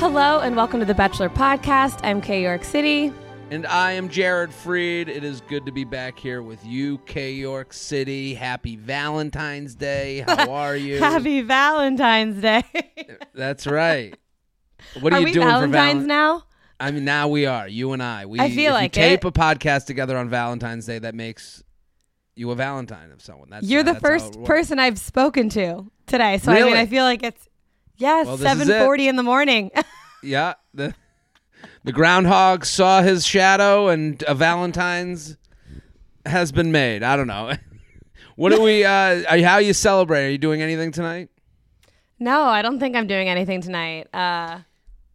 Hello and welcome to the Bachelor Podcast. I'm Kay York City. And I am Jared Freed. It is good to be back here with you, Kay York City. Happy Valentine's Day. How are you? Happy Valentine's Day. That's right. What are you doing Valentine's for Valentine's now? I mean, now we are. You and I. I feel like if you tape a podcast together on Valentine's Day, that makes you a Valentine of someone. You're the first person I've spoken to today. So, really? I mean, I feel like it's, well, 7:40 in the morning. Yeah. The groundhog saw his shadow and a Valentine's has been made. I don't know. What do we, how are you celebrating? Are you doing anything tonight? No, I don't think I'm doing anything tonight. That's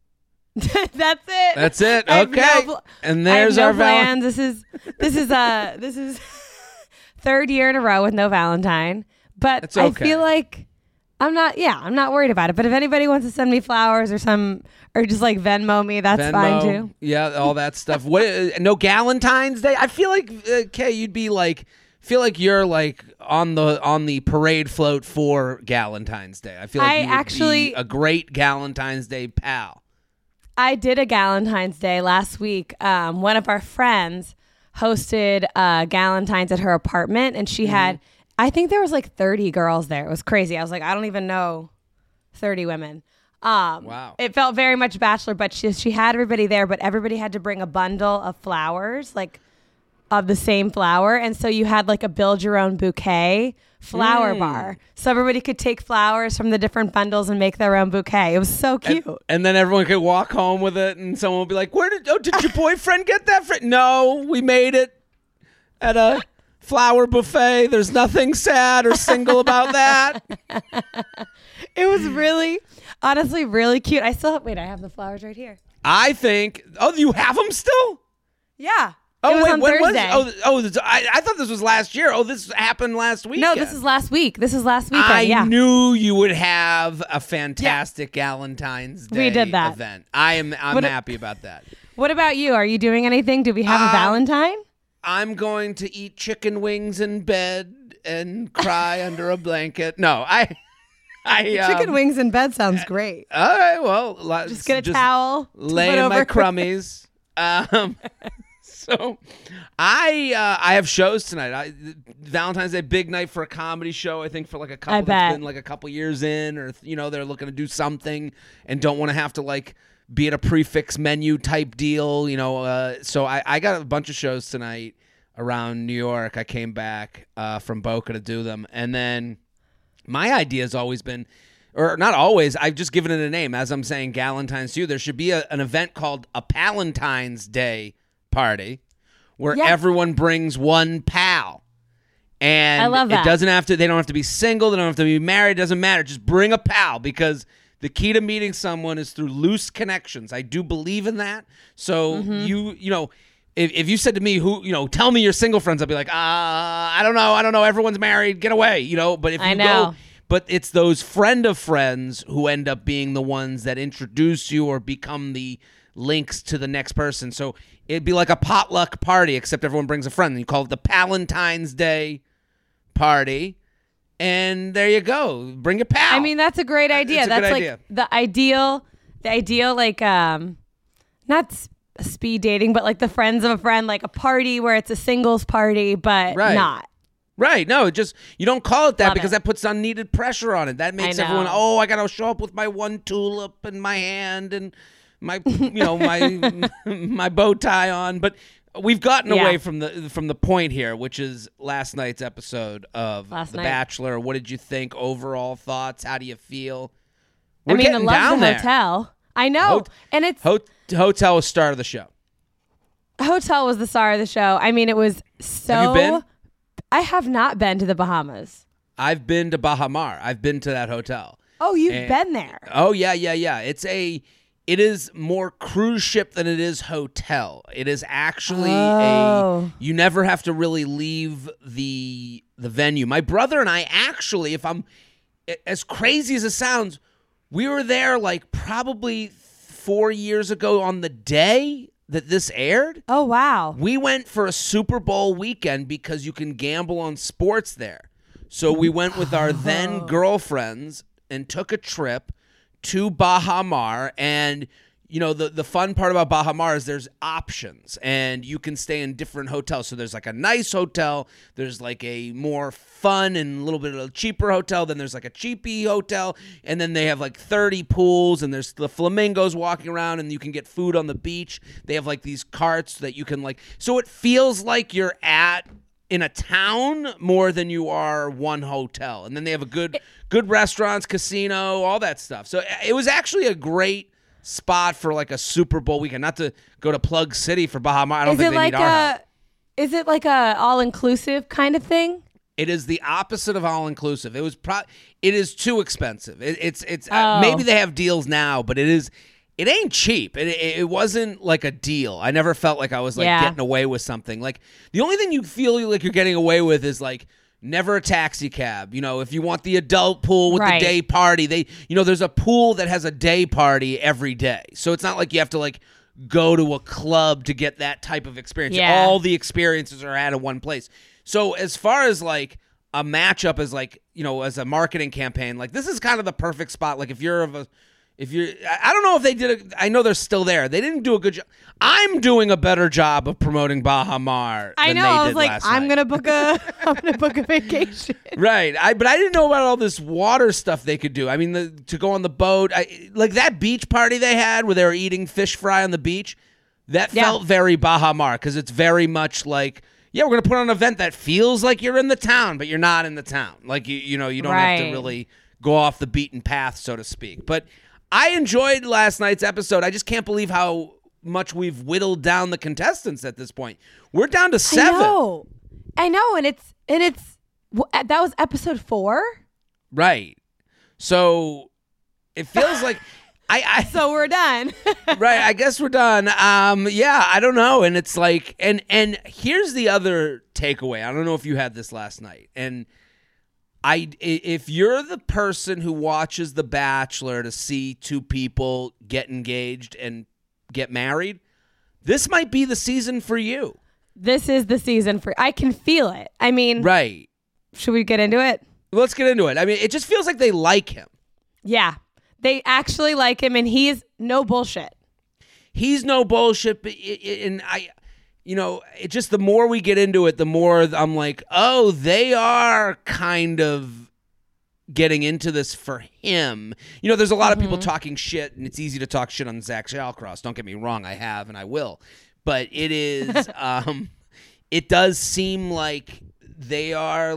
it. That's it. Okay. And there's I have our no plans. This is third year in a row with no Valentine. But It's okay. I feel like I'm not worried about it. But if anybody wants to send me flowers or just like Venmo me, that's fine too. Yeah, all that stuff. What? No Galentine's Day? I feel like, Kay, you'd be like, you're like on the parade float for Galentine's Day. I feel like you would be a great Galentine's Day pal. I did a Galentine's Day last week. One of our friends hosted Galentine's at her apartment, and she had, I think there was like 30 girls there. It was crazy. I was like, I don't even know 30 women. Wow. It felt very much Bachelor, but she had everybody there, but everybody had to bring a bundle of flowers, like of the same flower. And so you had like a build your own bouquet flower bar. So everybody could take flowers from the different bundles and make their own bouquet. It was so cute. And then everyone could walk home with it, and someone would be like, did your boyfriend get that? No, we made it at a flower buffet. There's nothing sad or single about that. It was honestly really cute. I have the flowers right here. I think, you have them still? Yeah. Oh, it was on Thursday. I thought this was last year. Oh, this happened last week. No, this is last week. This is last weekend. I knew you would have a fantastic Galentine's Day we did that event. I'm happy about that. What about you? Are you doing anything? Do we have a Valentine? I'm going to eat chicken wings in bed and cry under a blanket. No, chicken wings in bed sounds great. All right, well, just get a towel, lay in my crummies. So, I have shows tonight. Valentine's Day, big night for a comedy show. I think for like a couple that's been like a couple years in, or they're looking to do something and don't want to have to like be at a prefix menu type deal. So I got a bunch of shows tonight around New York. I came back from Boca to do them, and then my idea has always been, or not always, I've just given it a name. As I'm saying Galentine's to you, there should be an event called a Palentine's Day party where everyone brings one pal. And I love that. They don't have to be single, they don't have to be married, it doesn't matter. Just bring a pal, because the key to meeting someone is through loose connections. I do believe in that. So if you said to me, tell me your single friends, I'd be like, I don't know, everyone's married, get away, but if you go, but it's those friend of friends who end up being the ones that introduce you or become the links to the next person. So it'd be like a potluck party, except everyone brings a friend. You call it the Palentine's Day party, and there you go. Bring a pal. I mean, that's a great idea. That's like idea. the ideal, like not speed dating, but like the friends of a friend, like a party where it's a singles party, but not. Right. No, you don't call it that. Love because it. That puts unneeded pressure on it. That makes everyone, I got to show up with my one tulip in my hand and my my bow tie on. But we've gotten away from the point here, which is last night's episode of The Bachelor. What did you think? Overall thoughts? How do you feel? I love the hotel. I know. And it's Hotel was star of the show. Hotel was the star of the show. I mean, it was so. Have you been? I have not been to the Bahamas. I've been to Baha Mar. I've been to that hotel. Oh, you've been there. Oh, yeah. It is more cruise ship than it is hotel. It is actually you never have to really leave the venue. My brother and I actually, if I'm as crazy as it sounds, we were there like probably 4 years ago on the day that this aired. Oh, wow. We went for a Super Bowl weekend because you can gamble on sports there. So we went with our then girlfriends and took a trip to Baha Mar, and the fun part about Baha Mar is there's options, and you can stay in different hotels. So there's like a nice hotel, there's like a more fun and a little bit of a cheaper hotel, then there's like a cheapy hotel, and then they have like 30 pools, and there's the flamingos walking around, and you can get food on the beach. They have like these carts that you can so it feels like you're in a town more than you are one hotel. And then they have a good restaurants, casino, all that stuff. So it was actually a great spot for like a Super Bowl weekend. Not to go to Plug City for Baha Mar. I don't think they need our help. Is it like a all-inclusive kind of thing? It is the opposite of all-inclusive. It is too expensive. Maybe they have deals now, but it ain't cheap. It wasn't like a deal. I never felt like I was getting away with something. Like the only thing you feel like you're getting away with is like never a taxi cab. If you want the adult pool with the day party, there's a pool that has a day party every day. So it's not like you have to go to a club to get that type of experience. Yeah. All the experiences are at one place. So as far as a matchup as as a marketing campaign, this is kind of the perfect spot. Like I don't know if they did I know they're still there. They didn't do a good job. I'm doing a better job of promoting Baha Mar than they did last night. I'm gonna book a vacation. Right. But I didn't know about all this water stuff they could do. I mean, to go on the boat, that beach party they had where they were eating fish fry on the beach. That felt very Baha Mar because it's very much like, we're gonna put on an event that feels like you're in the town, but you're not in the town. Like you don't have to really go off the beaten path, so to speak. But I enjoyed last night's episode. I just can't believe how much we've whittled down the contestants at this point. We're down to 7. I know, and it's that was episode 4. Right. So it feels like so we're done. Right. I guess we're done. I don't know. And it's like, and here's the other takeaway. I don't know if you had this last night. And if you're the person who watches The Bachelor to see two people get engaged and get married, this might be the season for you. This is the season for. I can feel it. I mean, right. Should we get into it? Let's get into it. I mean, it just feels like they like him. Yeah, they actually like him, and he's no bullshit. He's no bullshit, and it just, the more we get into it, the more I'm like, oh, they are kind of getting into this for him. There's a lot of people talking shit, and it's easy to talk shit on Zach Shallcross. Don't get me wrong, I have and I will. But it is, it does seem like they are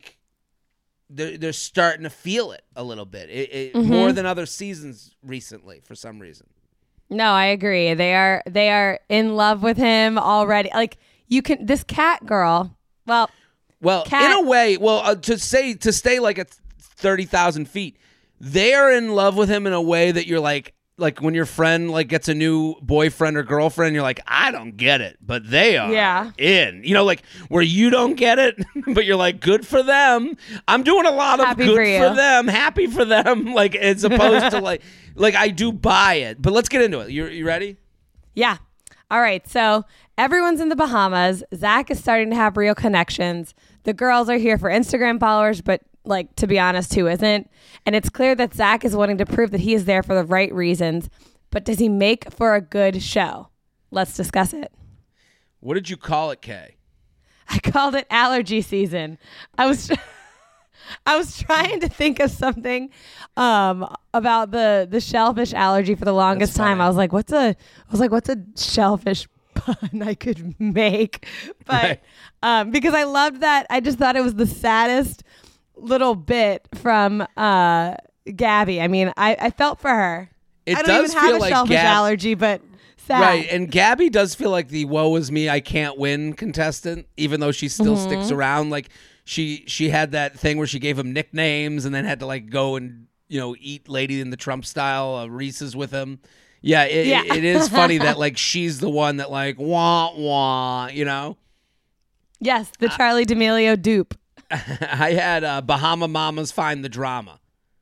they're starting to feel it a little bit, more than other seasons recently for some reason. No, I agree. They are in love with him already. Like this Kat girl. Well, Kat, in a way, to stay like at 30,000 feet, they are in love with him in a way that you're like when your friend gets a new boyfriend or girlfriend, you're like, I don't get it, but they are in. Where you don't get it, but you're like, good for them. I'm doing a lot of good for them, happy for them. As opposed to I do buy it. But let's get into it. You ready? Yeah. All right. So everyone's in the Bahamas. Zach is starting to have real connections. The girls are here for Instagram followers, but to be honest, who isn't? And it's clear that Zach is wanting to prove that he is there for the right reasons. But does he make for a good show? Let's discuss it. What did you call it, Kay? I called it allergy season. I was trying to think of something about the shellfish allergy for the longest time. I was like, what's a shellfish pun I could make? But because I loved that, I just thought it was the saddest little bit from Gabby. I mean, I felt for her. I don't even have a shellfish allergy, but sad. Right, and Gabby does feel like the woe is me, I can't win contestant, even though she still sticks around. She had that thing where she gave him nicknames and then had to go and eat Lady in the Trump style Reese's with him. Yeah, it is funny that she's the one that wah wah, Yes, the Charli D'Amelio dupe. I had Bahama Mamas Find the Drama.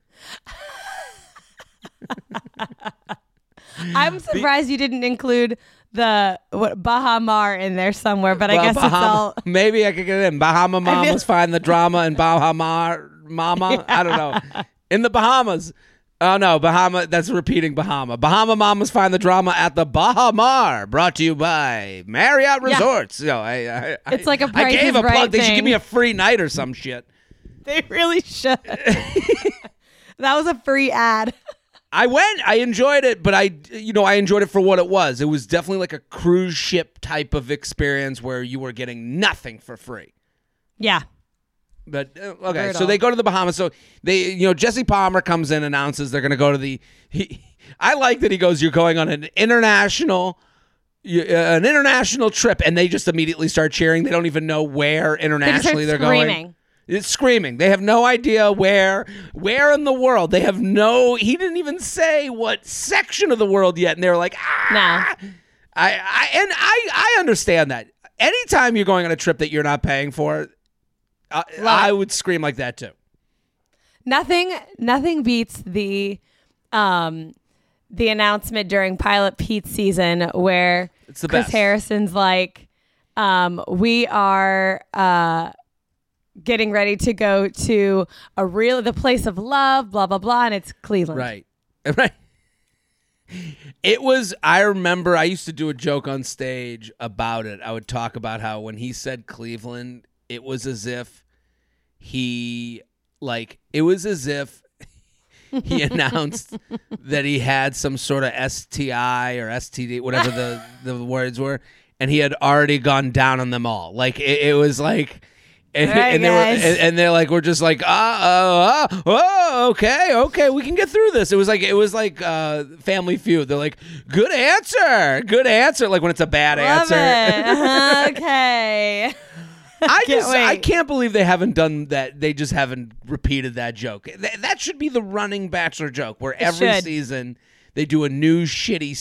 I'm surprised you didn't include the Baha Mar in there somewhere, but I guess it's all. Maybe I could get it in. Bahama Mamas Find the Drama and Baha Mar Mama. I don't know. In the Bahamas. Oh, no, Bahama. That's repeating Bahama. Bahama Mamas find the drama at the Bahamar. Brought to you by Marriott Resorts. Yeah. It's like a Price I gave is a Right plug. They should thing. give me a free night or some shit. They really should. That was a free ad. I went. I enjoyed it, but I enjoyed it for what it was. It was definitely like a cruise ship type of experience where you were getting nothing for free. Yeah. But okay, Brutal. so they go to the Bahamas. So they, Jesse Palmer comes in, announces they're going to go to the. I like that he goes, "You're going on an international trip," and they just immediately start cheering. They don't even know where internationally they're going. It's screaming. They have no idea where in the world. They have no. He didn't even say what section of the world yet, and they're like, ah. No. I understand that. Anytime you're going on a trip that you're not paying for, I would scream like that too. Nothing beats the announcement during Pilot Pete's season where it's the Chris best. Harrison's like, we are getting ready to go to the place of love, blah blah blah, and it's Cleveland. Right. It was. I remember I used to do a joke on stage about it. I would talk about how when he said Cleveland, it was as if he announced that he had some sort of STI or STD, whatever the words were, and he had already gone down on them all. Like it was like. And they're like, we're just like, okay, we can get through this. It was like Family Feud. They're like, good answer. Like when it's a bad Love answer. It. Okay. I can't believe they haven't done that. They just haven't repeated that joke. That should be the running Bachelor joke, where every season they do a new shitty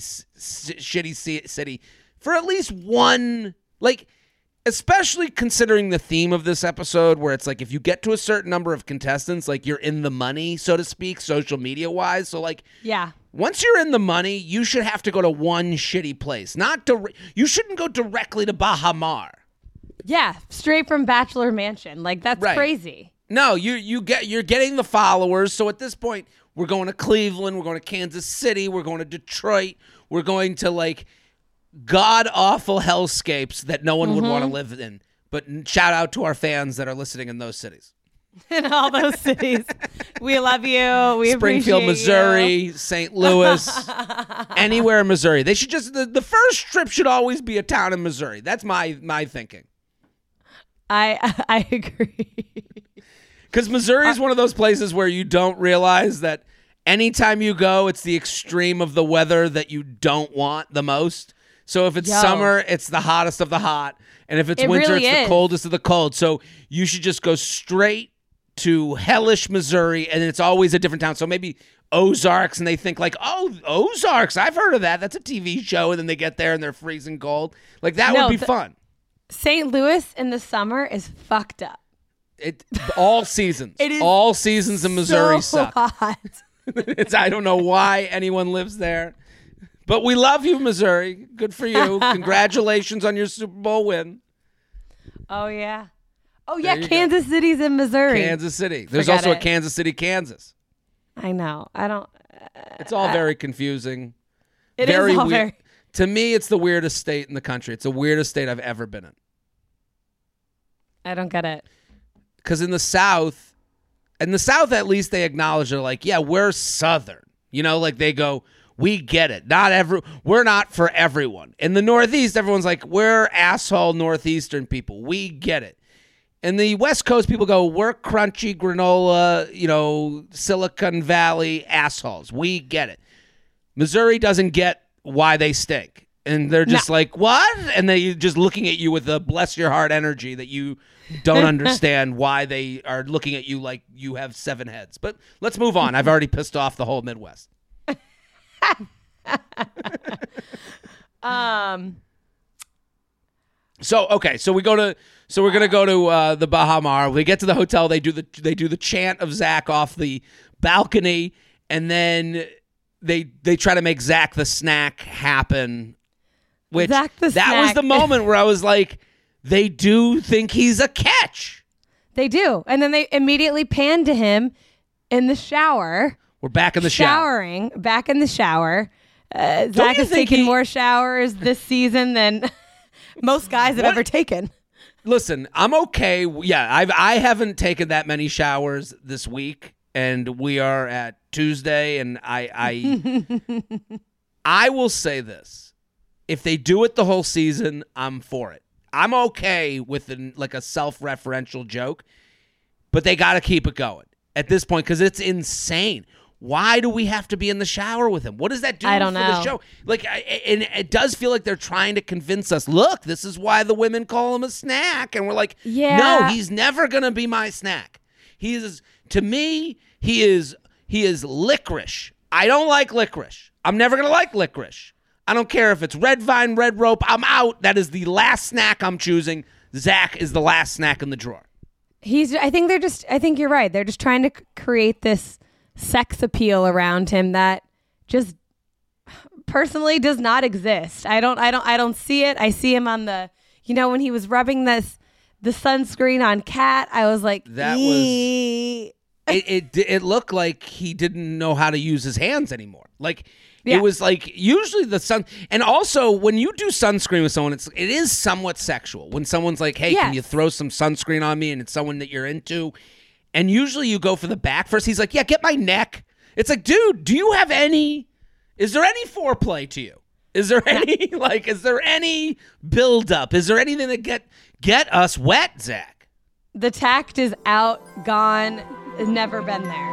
city for at least one, like. Especially considering the theme of this episode, where it's like if you get to a certain number of contestants, like you're in the money, so to speak, social media wise. So like, yeah, once you're in the money, you should have to go to one shitty place. You shouldn't go directly to Bahamar. Yeah, straight from Bachelor Mansion. Like that's crazy. No, you're getting the followers. So at this point, we're going to Cleveland, we're going to Kansas City, we're going to Detroit, we're going to like god-awful hellscapes that no one would want to live in. But shout out to our fans that are listening in those cities. In all those cities. We love you. We Springfield, appreciate Missouri, you. St. Louis, anywhere in Missouri. They should just, the first trip should always be a town in Missouri. That's my thinking. I agree. Because Missouri is one of those places where you don't realize that anytime you go, it's the extreme of the weather that you don't want the most. So if it's summer, it's the hottest of the hot. And if it's winter, really it's the coldest of the cold. So you should just go straight to hellish Missouri, and it's always a different town. So maybe Ozarks, and they think like, oh, Ozarks, I've heard of that. That's a TV show. And then they get there, and they're freezing cold. Like, that would be fun. St. Louis in the summer is fucked up. All seasons. All seasons in Missouri suck. Hot. I don't know why anyone lives there. But we love you, Missouri. Good for you. Congratulations on your Super Bowl win. Oh, yeah. Oh, yeah. Kansas City's in Missouri. Kansas City. There's also a Kansas City, Kansas. I know. I don't. It's all very confusing. It is all very. To me, it's the weirdest state in the country. It's the weirdest state I've ever been in. I don't get it. Because in the South at least they acknowledge, they're like, yeah, we're Southern. Like they go, we get it. We're not for everyone. In the Northeast, everyone's like, we're asshole Northeastern people. We get it. In the West Coast, people go, we're crunchy granola, Silicon Valley assholes. We get it. Missouri doesn't get why they stink. And they're just like, what? And they're just looking at you with a bless your heart energy that you don't understand why they are looking at you like you have 7 heads. But let's move on. I've already pissed off the whole Midwest. So we're gonna go to the Bahamar. We get to the hotel. They do the chant of Zach off the balcony, and then they try to make Zach the snack happen. Which that was the moment where I was like, they do think he's a catch. They do, and then they immediately pan to him in the shower. We're back in the shower. Showering, back in the shower. Zach has taken more showers this season than most guys have ever taken. Listen, I'm okay. Yeah, I haven't taken that many showers this week, and we are at Tuesday, and I will say this. If they do it the whole season, I'm for it. I'm okay with a self-referential joke, but they got to keep it going at this point because it's insane. Why do we have to be in the shower with him? What does that do for the show? And it does feel like they're trying to convince us, look, this is why the women call him a snack. And we're like, no, he's never going to be my snack. To me, he is licorice. I don't like licorice. I'm never going to like licorice. I don't care if it's red vine, red rope. I'm out. That is the last snack I'm choosing. Zach is the last snack in the drawer. I think you're right. They're just trying to create this sex appeal around him that just personally does not exist. I don't see it. I see him on when he was rubbing the sunscreen on Kat, I was like, it looked like he didn't know how to use his hands anymore. It was like usually the sun, and also when you do sunscreen with someone, it is somewhat sexual. When someone's like, hey, can you throw some sunscreen on me? And it's someone that you're into. And usually you go for the back first. He's like, yeah, get my neck. It's like, dude, is there any foreplay to you? Is there any buildup? Is there anything that get us wet, Zach? The tact is out, gone, never been there.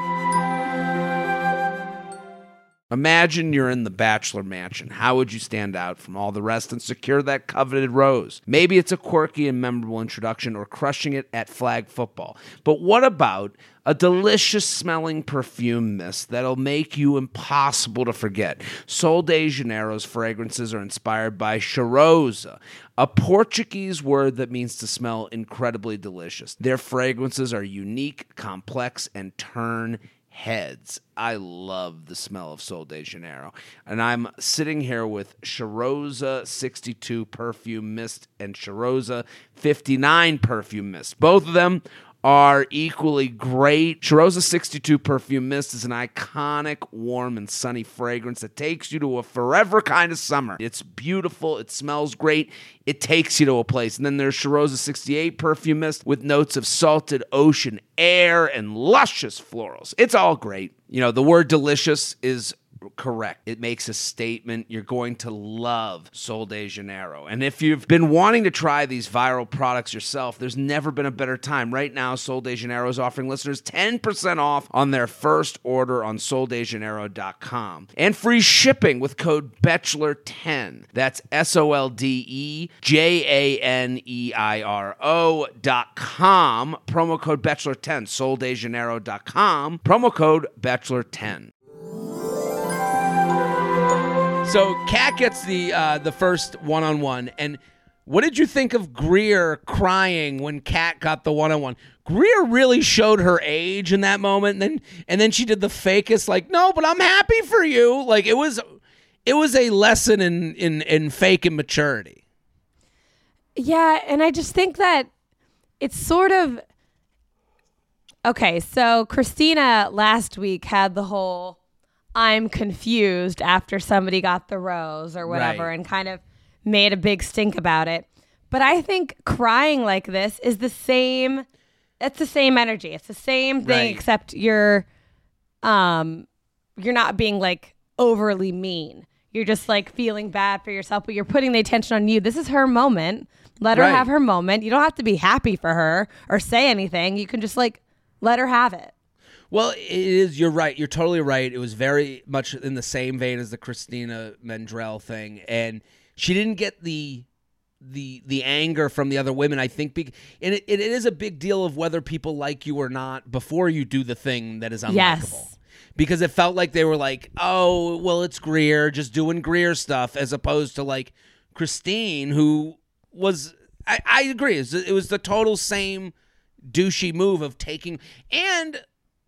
Imagine you're in the Bachelor Mansion. How would you stand out from all the rest and secure that coveted rose? Maybe it's a quirky and memorable introduction or crushing it at flag football. But what about a delicious smelling perfume mist that'll make you impossible to forget? Sol de Janeiro's fragrances are inspired by cheirosa, a Portuguese word that means to smell incredibly delicious. Their fragrances are unique, complex, and turn heads. I love the smell of Sol de Janeiro. And I'm sitting here with Cheirosa 62 perfume mist and Cheirosa 59 perfume mist. Both of them are equally great. Cheirosa 62 perfume mist is an iconic, warm, and sunny fragrance that takes you to a forever kind of summer. It's beautiful. It smells great. It takes you to a place. And then there's Cheirosa 68 perfume mist with notes of salted ocean air and luscious florals. It's all great. The word delicious is correct. It makes a statement. You're going to love Sol de Janeiro. And if you've been wanting to try these viral products yourself, there's never been a better time. Right now, Sol de Janeiro is offering listeners 10% off on their first order on soldejaneiro.com. And free shipping with code BACHELOR10. That's SOLDEJANEIRO.com. Promo code BACHELOR10. soldejaneiro.com. Promo code BACHELOR10. So Kat gets the first one-on-one, and what did you think of Greer crying when Kat got the one-on-one? Greer really showed her age in that moment, and then she did the fakest, like, no, but I'm happy for you. Like it was a lesson in fake immaturity. Yeah, and I just think that it's sort of okay. So Christina last week had the whole I'm confused after somebody got the rose or whatever, and kind of made a big stink about it. But I think crying like this is the same. It's the same energy. It's the same thing, except you're not being like overly mean. You're just like feeling bad for yourself, but you're putting the attention on you. This is her moment. Let her have her moment. You don't have to be happy for her or say anything. You can just like let her have it. Well, it is. You're right. You're totally right. It was very much in the same vein as the Christina Mendrell thing, and she didn't get the anger from the other women. I think, and it is a big deal of whether people like you or not before you do the thing that is unlikable. Yes. Because it felt like they were like, oh, well, it's Greer, just doing Greer stuff, as opposed to like Christine, who was. I agree. It was the total same douchey move of taking and.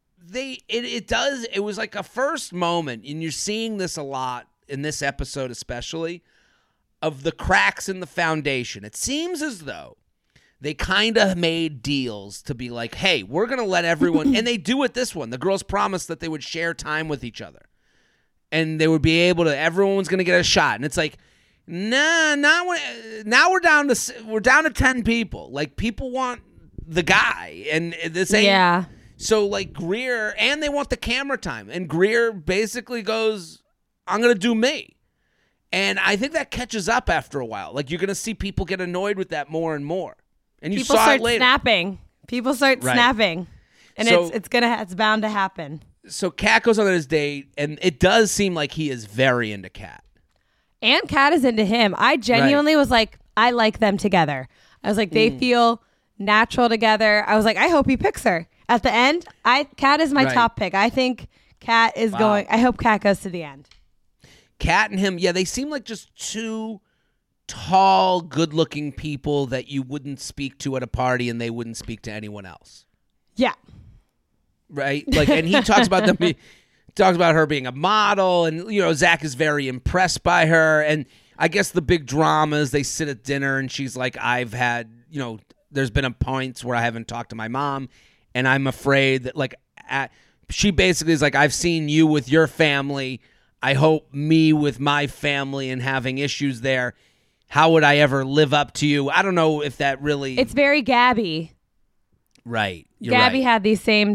It was like a first moment, and you're seeing this a lot in this episode especially, of the cracks in the foundation. It seems as though they kind of made deals to be like, hey, we're going to let everyone, and they do it this one. The girls promised that they would share time with each other. And they would be able to, everyone's going to get a shot. And it's like, nah, now we're down to 10 people. Like, people want the guy. And this ain't. Yeah. So, like, Greer, and they want the camera time. And Greer basically goes, I'm going to do me. And I think that catches up after a while. Like, you're going to see people get annoyed with that more and more. And you saw it later. People start snapping. And so, it's bound to happen. So Kat goes on his date, and it does seem like he is very into Kat. And Kat is into him. I genuinely was like, I like them together. I was like, they feel natural together. I was like, I hope he picks her. At the end, Kat is my top pick. I think Kat is going. I hope Kat goes to the end. Kat and him, they seem like just two tall, good-looking people that you wouldn't speak to at a party, and they wouldn't speak to anyone else. Yeah. Right? Like, and he talks about them. He talks about her being a model, and Zach is very impressed by her. And I guess the big drama is they sit at dinner, and she's like, "I've had, there's been points where I haven't talked to my mom, and I'm afraid that she basically is like, I've seen you with your family. I hope me with my family and having issues there. How would I ever live up to you?" I don't know if that really. It's very Gabby. Right. Gabby had these same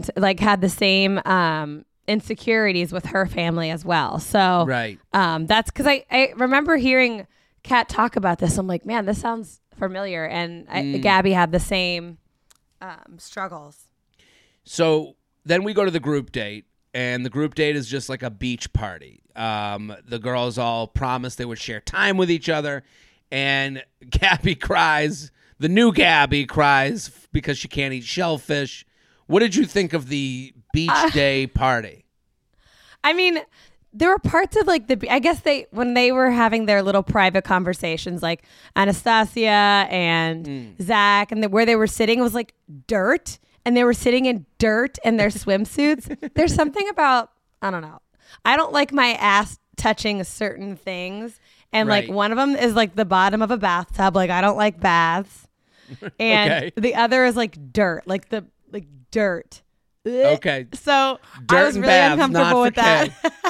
insecurities with her family as well. So that's because I remember hearing Kat talk about this. I'm like, man, this sounds familiar. And Gabby had the same struggles. So then we go to the group date, and the group date is just like a beach party. The girls all promised they would share time with each other, and Gabby cries. The new Gabby cries because she can't eat shellfish. What did you think of the beach day party? I mean, there were parts of I guess when they were having their little private conversations, like Anastasia and Zach, and where they were sitting was like dirt, and they were sitting in dirt in their swimsuits. There's something about, I don't know. I don't like my ass touching certain things. And like one of them is like the bottom of a bathtub. Like, I don't like baths. And the other is like dirt, like dirt. Okay. So dirt I was really uncomfortable with that.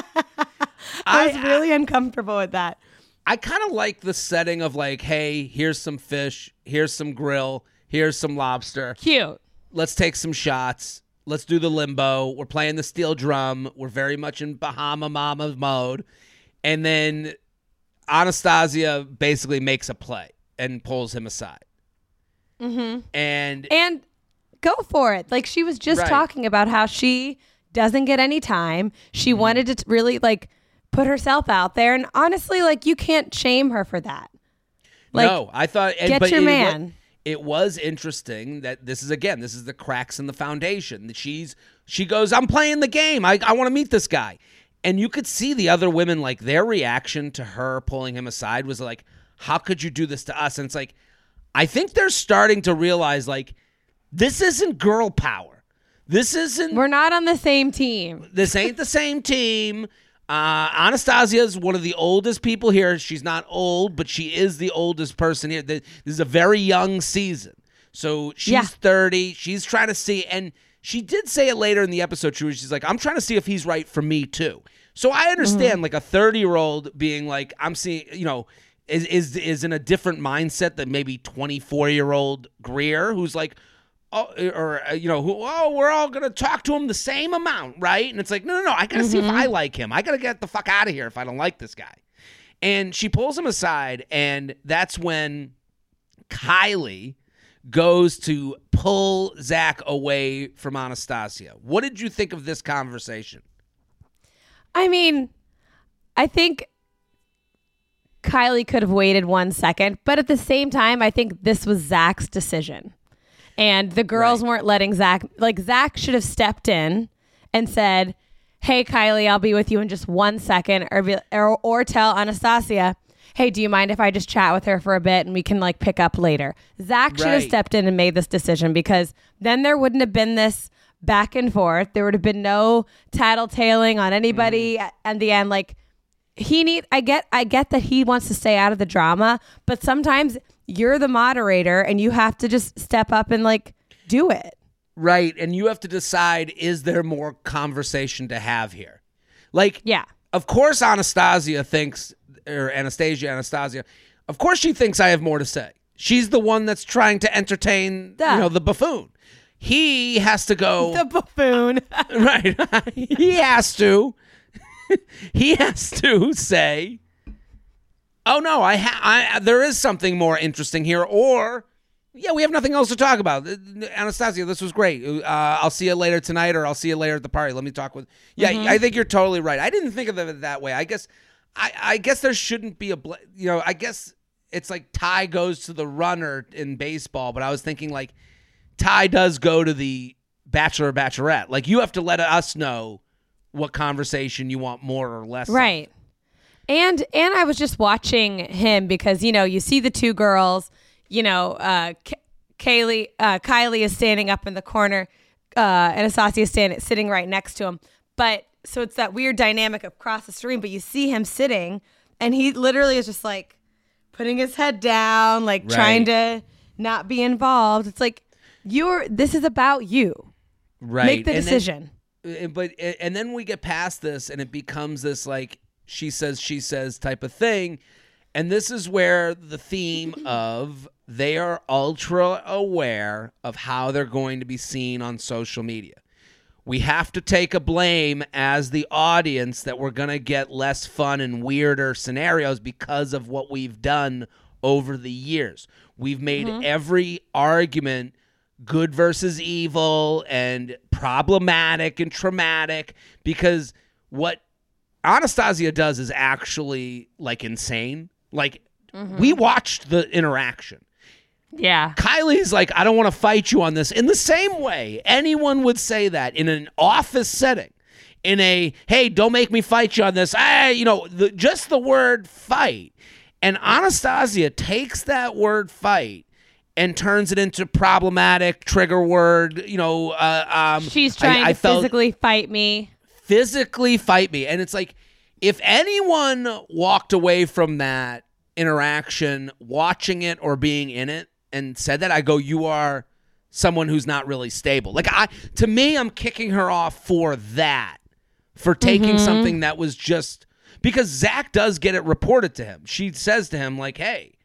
I was really uncomfortable with that. I kind of like the setting of like, hey, here's some fish, here's some grill, here's some lobster. Cute. Let's take some shots. Let's do the limbo. We're playing the steel drum. We're very much in Bahama Mama mode. And then Anastasia basically makes a play and pulls him aside. Mm-hmm. And go for it. Like, she was just talking about how she doesn't get any time. She wanted to really put herself out there. And honestly, you can't shame her for that. No, I thought. Get your man. It was interesting that this is the cracks in the foundation. She goes, I'm playing the game. I want to meet this guy. And you could see the other women, their reaction to her pulling him aside was like, how could you do this to us? And it's like, I think they're starting to realize, this isn't girl power. We're not on the same team. This ain't the same team. Anastasia is one of the oldest people here. She's not old, but she is the oldest person here. This is a very young season. So she's 30. She's trying to see, and she did say it later in the episode, she's like, I'm trying to see if he's right for me too. So I understand a 30-year-old being like, I'm seeing, is in a different mindset than maybe 24-year-old Greer, who's like, we're all going to talk to him the same amount, right? And it's like, no, I got to see if I like him. I got to get the fuck out of here if I don't like this guy. And she pulls him aside, and that's when Kylie goes to pull Zach away from Anastasia. What did you think of this conversation? I mean, I think Kylie could have waited 1 second, but at the same time, I think this was Zach's decision. And the girls weren't letting Zach, Zach should have stepped in and said, hey, Kylie, I'll be with you in just 1 second, or tell Anastasia, hey, do you mind if I just chat with her for a bit and we can pick up later? Zach should have stepped in and made this decision, because then there wouldn't have been this back and forth. There would have been no tattletaling on anybody at the end. I get that he wants to stay out of the drama, but sometimes you're the moderator and you have to just step up and like do it. Right. And you have to decide, is there more conversation to have here? Like, yeah. Of course, Anastasia, of course she thinks I have more to say. She's the one that's trying to entertain, the buffoon. He has to go. The buffoon. Right. He has to say, oh no, there is something more interesting here, or yeah, we have nothing else to talk about. Anastasia, this was great. I'll see you later tonight, or I'll see you later at the party. Let me talk with. Yeah, I think you're totally right. I didn't think of it that way. I guess there shouldn't be I guess it's like Ty goes to the runner in baseball, but I was thinking like Ty does go to the bachelor or bachelorette. Like, you have to let us know what conversation you want more or less. Right. And I was just watching him because, you see the two girls, Kylie is standing up in the corner, Anastasia is sitting right next to him. But so it's that weird dynamic of across the stream, but you see him sitting and he literally is just like putting his head down, like trying to not be involved. It's like, this is about you. Right. Make the decision. And then we get past this and it becomes this like she says type of thing. And this is where the theme of they are ultra aware of how they're going to be seen on social media. We have to take a blame as the audience that we're going to get less fun and weirder scenarios because of what we've done over the years. We've made every argument good versus evil and problematic and traumatic, because what Anastasia does is actually like insane. Like, we watched the interaction. Yeah. Kylie's like, I don't want to fight you on this. In the same way, anyone would say that in an office setting, in a, hey, don't make me fight you on this. Just the word fight. And Anastasia takes that word fight and turns it into problematic trigger word. She's trying to physically fight me. Physically fight me. And it's like, if anyone walked away from that interaction, watching it or being in it, and said that, I go, you are someone who's not really stable. Like, to me, I'm kicking her off for that, for taking something that was just, because Zach does get it reported to him. She says to him, like, hey,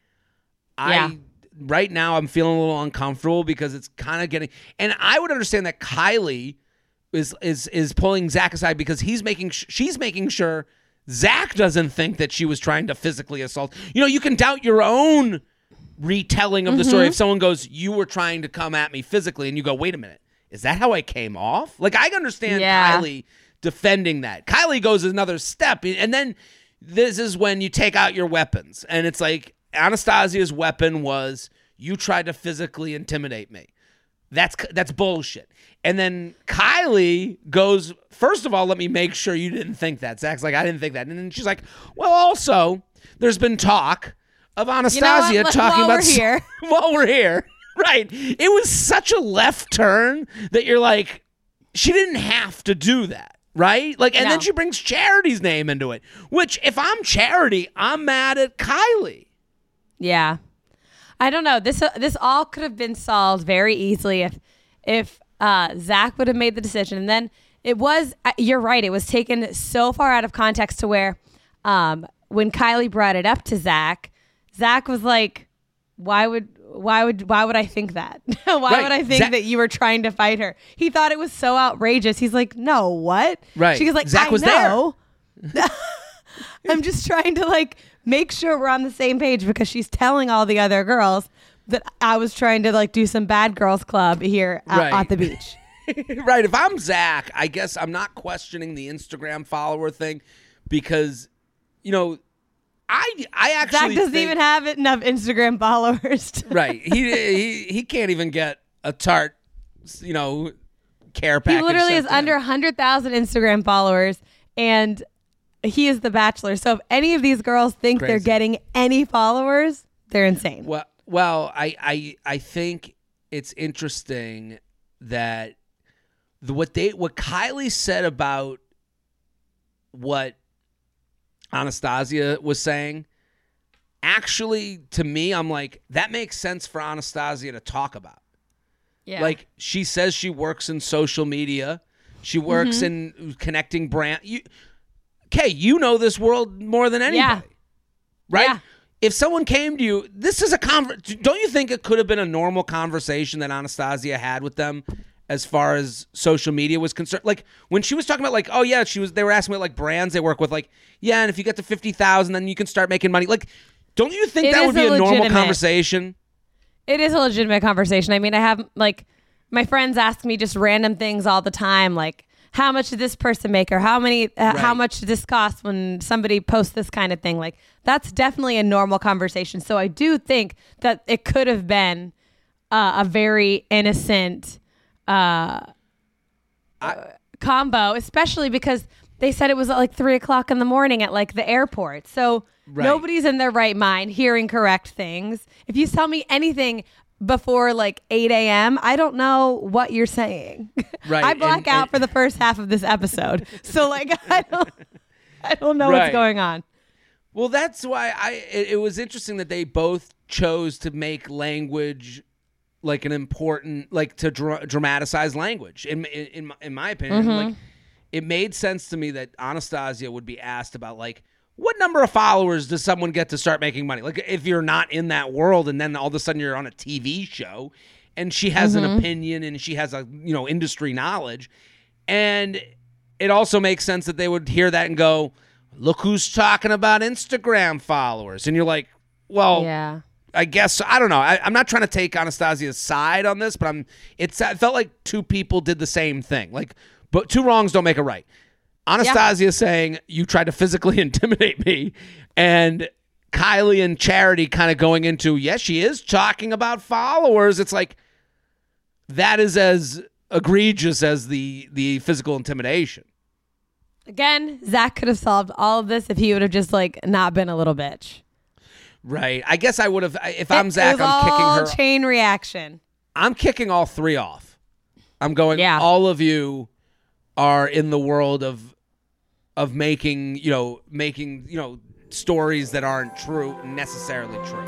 right now I'm feeling a little uncomfortable because it's kind of getting, and I would understand that Kylie is pulling Zach aside because she's making sure Zach doesn't think that she was trying to physically assault. You can doubt your own retelling of the story. If someone goes, you were trying to come at me physically, and you go, wait a minute, is that how I came off? Like, I understand Kylie defending that. Kylie goes another step, and then this is when you take out your weapons, and it's like Anastasia's weapon was, you tried to physically intimidate me. That's bullshit. And then Kylie goes, first of all, let me make sure you didn't think that. Zach's like, I didn't think that. And then she's like, well, also, there's been talk of Anastasia talking about while we're here. Right. It was such a left turn that you're like, she didn't have to do that. Right? Like, and then she brings Charity's name into it, which if I'm Charity, I'm mad at Kylie. Yeah. I don't know. This all could have been solved very easily if Zach would have made the decision. And then you're right. It was taken so far out of context to where when Kylie brought it up to Zach was like, why would I think that? Why would I think that you were trying to fight her? He thought it was so outrageous. He's like, no, what? Right. She was like, Zach was there. I'm just trying to like make sure we're on the same page, because she's telling all the other girls that I was trying to like do some bad girls club here at the beach. Right. If I'm Zach, I guess I'm not questioning the Instagram follower thing, because, I actually Zach doesn't even have enough Instagram followers. Right. He can't even get a Tarte, care package. He literally is under 100,000 Instagram followers, and he is the Bachelor. So if any of these girls think they're getting any followers, they're insane. Well, I think it's interesting that what Kylie said about what Anastasia was saying, actually, to me, I'm like, that makes sense for Anastasia to talk about. Yeah. Like, she says she works in social media. She works in connecting brand. You know this world more than anybody. Right? Yeah. If someone came to you, this is a don't you think it could have been a normal conversation that Anastasia had with them as far as social media was concerned? Like, when she was talking about, like, oh yeah, they were asking about, like, brands they work with, like, yeah, and if you get to 50,000, then you can start making money. Like, don't you think that would be a normal conversation? It is a legitimate conversation. I mean, I have, like, my friends ask me just random things all the time, like, how much did this person make, or how much did this cost when somebody posts this kind of thing? Like, that's definitely a normal conversation. So I do think that it could have been a very innocent combo, especially because they said it was at like 3:00 in the morning at like the airport. So nobody's in their right mind hearing correct things. If you tell me anything before like 8 a.m., I don't know what you're saying. Right. I black out for the first half of this episode. So like, I don't know what's going on. Well, that's why it was interesting that they both chose to make language like an important, like, to dramatize language. In my opinion, like, it made sense to me that Anastasia would be asked about, like, what number of followers does someone get to start making money? Like, if you're not in that world and then all of a sudden you're on a TV show and she has an opinion and she has a, industry knowledge. And it also makes sense that they would hear that and go, look who's talking about Instagram followers. And you're like, well, yeah, I guess, I don't know. I'm not trying to take Anastasia's side on this, but it felt like two people did the same thing. Like, but two wrongs don't make a right. Anastasia saying, you tried to physically intimidate me, and Kylie and Charity kind of going into, yes, she is talking about followers. It's like, that is as egregious as the physical intimidation. Again, Zach could have solved all of this if he would have just, like, not been a little bitch. Right. I guess I would have, if I'm Zach, I'm kicking her. Chain reaction. I'm kicking all three off. I'm going, all of you are in the world of making stories that aren't necessarily true.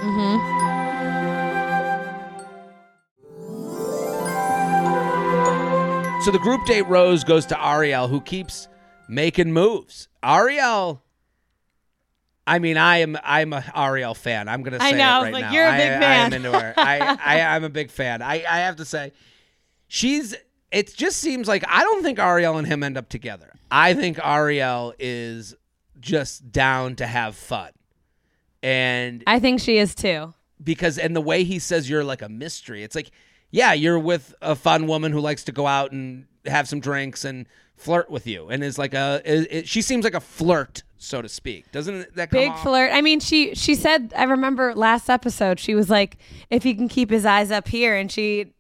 So the group date rose goes to Ariel, who keeps making moves. Ariel, I mean, I'm a Ariel fan. I'm gonna say it right now. You're a big fan. I am into her. I'm a big fan. I have to say, it just seems like I don't think Ariel and him end up together. I think Ariel is just down to have fun. And I think she is too. And the way he says you're like a mystery, it's like, yeah, you're with a fun woman who likes to go out and have some drinks and flirt with you, and is like she seems like a flirt, so to speak. Doesn't that come big off? Flirt? I mean, she said, I remember last episode, she was like, if he can keep his eyes up here, and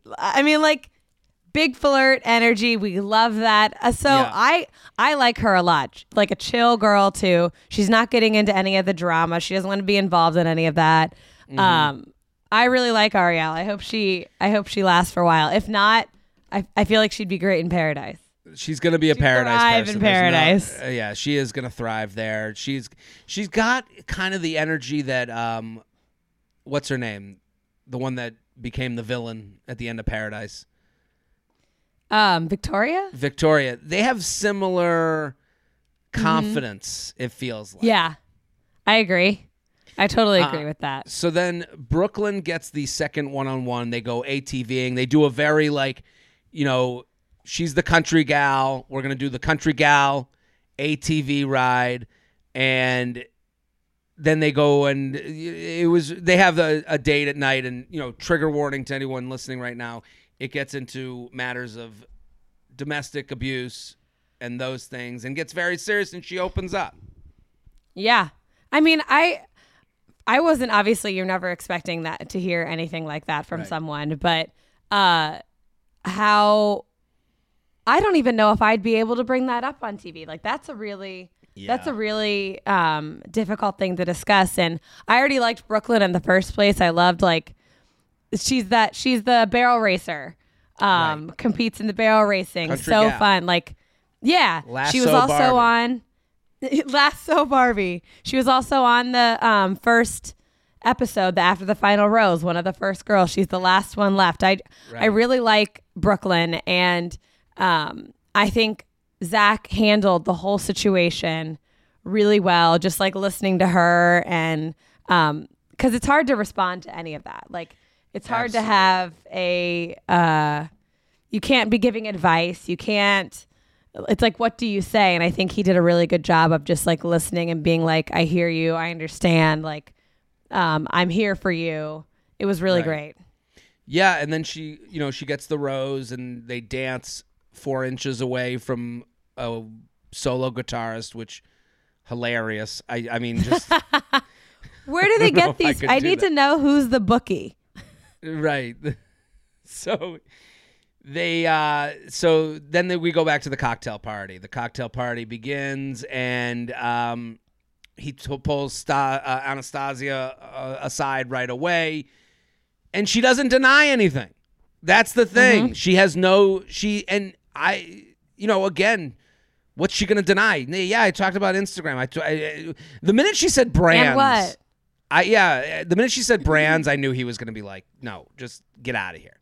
big flirt energy. We love that. I like her a lot. Like a chill girl too. She's not getting into any of the drama. She doesn't want to be involved in any of that. I really like Ariel. I hope she lasts for a while. If not, I feel like she'd be great in Paradise. She's going to be a Paradise person. In Paradise. Yeah, she is going to thrive there. She's got kind of the energy that what's her name? The one that became the villain at the end of Paradise. Victoria? Victoria. They have similar confidence, it feels like. Yeah. I agree. I totally agree with that. So then Brooklyn gets the second one-on-one. They go ATVing. They do a very she's the country gal. We're going to do the country gal ATV ride. And then they go and they have a date at night, and, trigger warning to anyone listening right now. It gets into matters of domestic abuse and those things and gets very serious, and she opens up. Yeah. I mean, I wasn't, obviously you're never expecting that to hear anything like that from someone, but how I don't even know if I'd be able to bring that up on TV. Like that's a really difficult thing to discuss. And I already liked Brooklyn in the first place. I loved she's the barrel racer, competes in the barrel racing. Country so gal. Fun. Lasso she was also Barbie. on Lasso Barbie. She was also on the first episode, after the final rose, one of the first girls, she's the last one left. I really like Brooklyn, and I think Zach handled the whole situation really well, just like listening to her, and because it's hard to respond to any of that. Like, it's hard to have you can't be giving advice. You can't, it's like, what do you say? And I think he did a really good job of just like listening and being like, I hear you. I understand. Like, I'm here for you. It was really great. Yeah. And then she gets the rose and they dance 4 inches away from a solo guitarist, which hilarious. I mean, just where do they get these? I need to know who's the bookie. Right. So we go back to the cocktail party. The cocktail party begins, and he pulls Anastasia aside right away, and she doesn't deny anything. That's the thing. Mm-hmm. She has again, what's she going to deny? Yeah, I talked about Instagram. The minute she said brands. And what? The minute she said brands, I knew he was going to be like, no, just get out of here.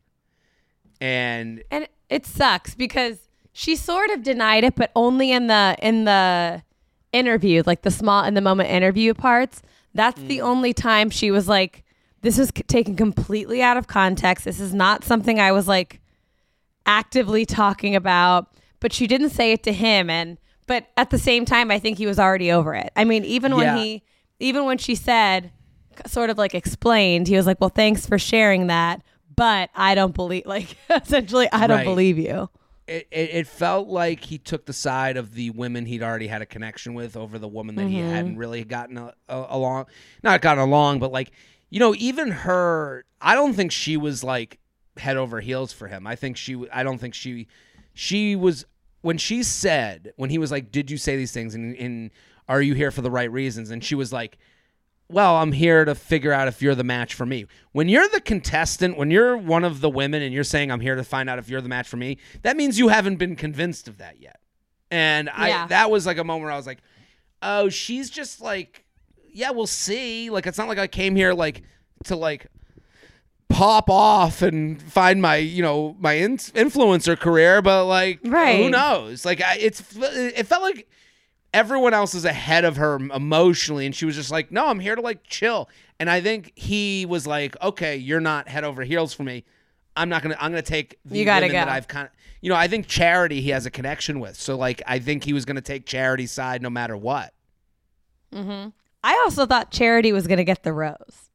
And it sucks because she sort of denied it, but only in the interview, like in the moment interview parts. That's the only time she was like, this is taken completely out of context. This is not something I was like actively talking about, but she didn't say it to him. But at the same time, I think he was already over it. I mean, even when she said, sort of like explained, he was like, well, thanks for sharing that, but I don't believe, like, essentially, I don't believe you. It felt like he took the side of the women he'd already had a connection with over the woman that he hadn't really gotten not gotten along, but like, even her, I don't think she was like head over heels for him. I don't think she was, when he was like, did you say these things? And are you here for the right reasons? And she was like, well, I'm here to figure out if you're the match for me. When you're the contestant, when you're one of the women and you're saying, I'm here to find out if you're the match for me, that means you haven't been convinced of that yet. And that was like a moment where I was like, oh, she's just like, yeah, we'll see. Like, it's not like I came here like to like pop off and find my, my influencer career, but like, who knows? Like, it felt like everyone else is ahead of her emotionally, and she was just like, no, I'm here to like chill. And I think he was like, okay, you're not head over heels for me. I'm going to take the women that I've kind of, I think Charity he has a connection with. So like, I think he was going to take Charity's side no matter what. Mm-hmm. I also thought Charity was going to get the rose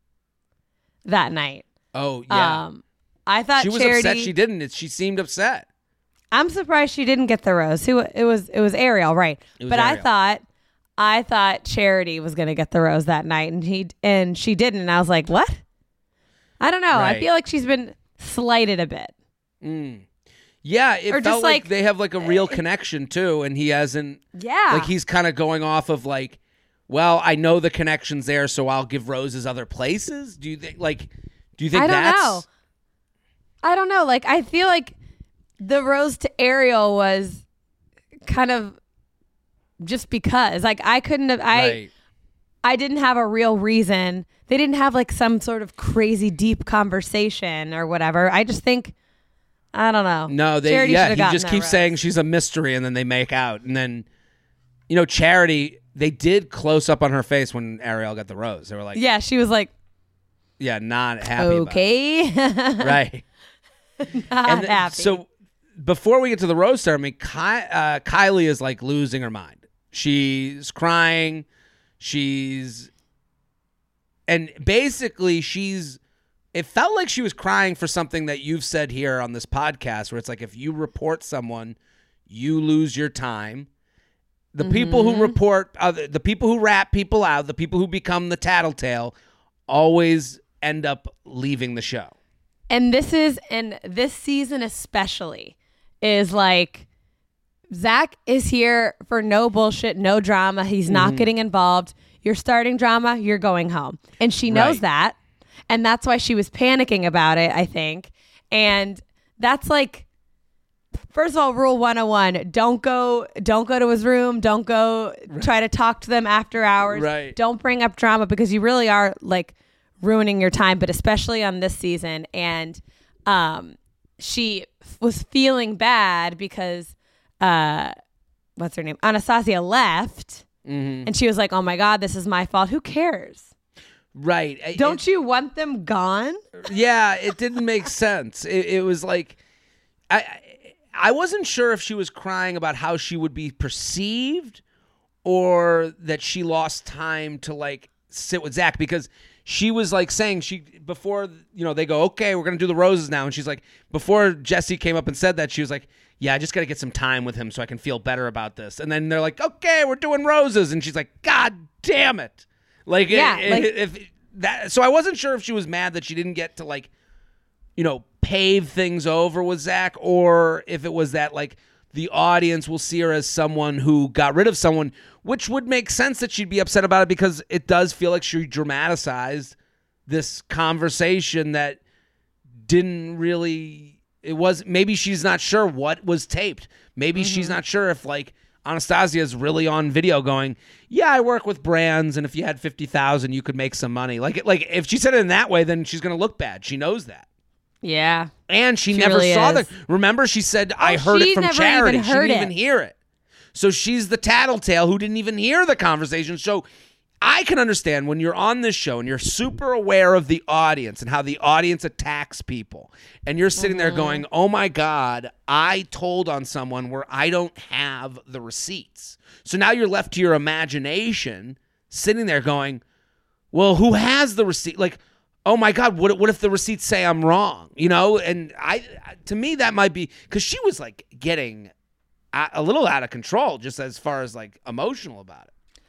that night. Oh yeah. I thought she was upset she didn't. She seemed upset. I'm surprised she didn't get the rose. It was Ariel, right? But Ariel. I thought Charity was going to get the rose that night, and she didn't. And I was like, what? I don't know. Right. I feel like she's been slighted a bit. Mm. Yeah, it felt like they have like a real connection too, and he hasn't. Yeah, like he's kind of going off of like, well, I know the connection's there, so I'll give roses other places. Do you think that's? I don't know. Like, I feel like the rose to Ariel was kind of just because, like, I couldn't have, I didn't have a real reason. They didn't have like some sort of crazy deep conversation or whatever. I just think, I don't know. No, he just keeps saying she's a mystery, and then they make out. And then, Charity, they did close up on her face when Ariel got the rose. They were like, yeah, she was like, yeah, not happy okay. About it. Right. Not happy. So before we get to the rose ceremony, Kylie is like losing her mind. She's crying. And basically it felt like she was crying for something that you've said here on this podcast, where it's like, if you report someone, you lose your time. The people who report, the people who rat people out, the people who become the tattletale always end up leaving the show. And this season especially is like, Zach is here for no bullshit, no drama. He's not getting involved. You're starting drama, you're going home. And she knows that. And that's why she was panicking about it, I think. And that's like First of all, rule 101, don't go to his room. Don't go try to talk to them after hours. Right. Don't bring up drama because you really are like ruining your time, but especially on this season. And she was feeling bad because what's her name? Anastasia left. Mm-hmm. And she was like, oh my God, this is my fault. Who cares? Right. Don't you want them gone? Yeah, it didn't make sense. It was like, I wasn't sure if she was crying about how she would be perceived or that she lost time to like sit with Zach, because she was like saying before, they go, okay, we're going to do the roses now. And she's like, before Jesse came up and said that, she was like, yeah, I just got to get some time with him so I can feel better about this. And then they're like, okay, we're doing roses. And she's like, God damn it. Like, yeah, so I wasn't sure if she was mad that she didn't get to like, pave things over with Zach, or if it was that like the audience will see her as someone who got rid of someone, which would make sense that she'd be upset about it, because it does feel like she dramatized this conversation that didn't really, maybe she's not sure what was taped. Maybe she's not sure if like Anastasia is really on video going, yeah, I work with brands, and if you had 50,000, you could make some money. Like if she said it in that way, then she's going to look bad. She knows that. Yeah. And she never really saw is. Remember, she said, I heard it from Charity. She didn't even hear it. So she's the tattletale who didn't even hear the conversation. So I can understand when you're on this show and you're super aware of the audience and how the audience attacks people, and you're sitting there going, oh my God, I told on someone where I don't have the receipts. So now you're left to your imagination sitting there going, well, who has the receipt? Like, oh my God, what if the receipts say I'm wrong? And to me, that might be because she was like getting a little out of control, just as far as like emotional about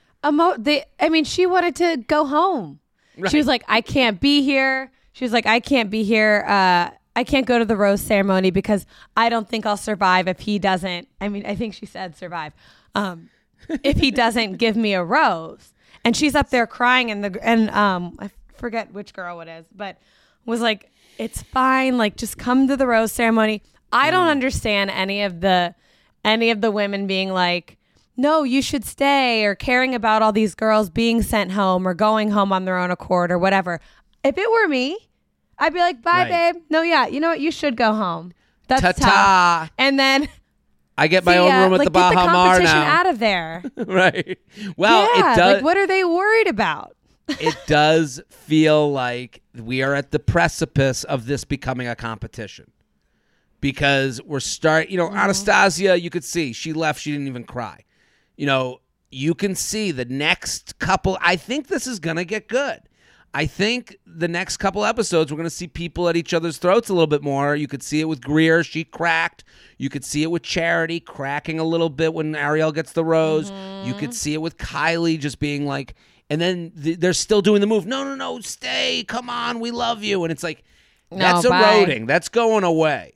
it. She wanted to go home. Right. She was like, I can't be here. She was like, I can't be here. I can't go to the rose ceremony because I don't think I'll survive if he doesn't. I think she said survive. If he doesn't give me a rose. And she's up there crying, and I forget which girl it is, but was like, it's fine, like just come to the rose ceremony. I don't understand any of the women being like, no, you should stay, or caring about all these girls being sent home or going home on their own accord or whatever. If it were me, I'd be like, bye, babe. No, yeah, you know what? You should go home. That's Ta-ta. tough. And then I get my own room at the Baha Mar now. Get the competition out of there. Right. Well, yeah, it does. Like, what are they worried about? It does feel like we are at the precipice of this becoming a competition, because we're Anastasia, you could see she left. She didn't even cry. You can see the next couple. I think this is going to get good. I think the next couple episodes, we're going to see people at each other's throats a little bit more. You could see it with Greer. She cracked. You could see it with Charity cracking a little bit when Ariel gets the rose. You could see it with Kylie just being like, and then they're still doing the move. No, stay. Come on. We love you. And it's like, that's eroding. That's going away.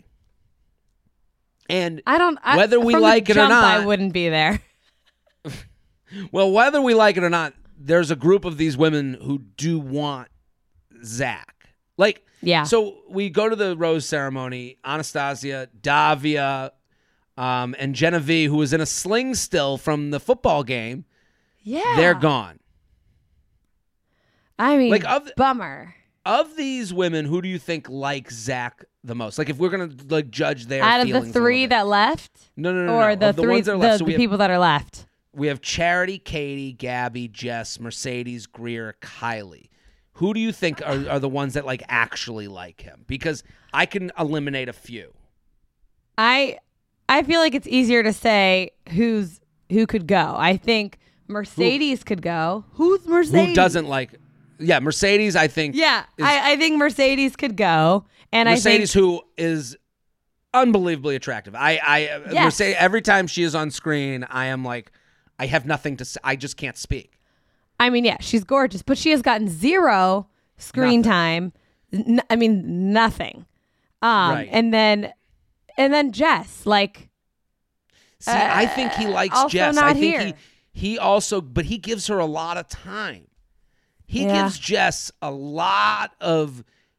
And whether we like it or not, I wouldn't be there. Well, whether we like it or not, there's a group of these women who do want Zach. Like, yeah. So we go to the rose ceremony. Anastasia, Davia, and Genevieve, who was in a sling still from the football game. Yeah. They're gone. Bummer. Of these women, who do you think likes Zach the most? Like, if we're gonna like judge their out of feelings the three that left, no, or the three ones that are left. The people that are left. We have Charity, Katie, Gabby, Jess, Mercedes, Greer, Kylie. Who do you think are the ones that like actually like him? Because I can eliminate a few. I feel like it's easier to say who could go. I think Mercedes could go. Who's Mercedes? Who doesn't like? Yeah, Mercedes. I think. Yeah, I think Mercedes could go, and Mercedes, who is unbelievably attractive. Yes. Mercedes, every time she is on screen, I am like, I have nothing to say. I just can't speak. Yeah, she's gorgeous, but she has gotten zero screen time. Nothing. Right. And then Jess, like. See, I think he likes also Jess. Not I think here. he also, but he gives her a lot of time. He gives Jess a lot of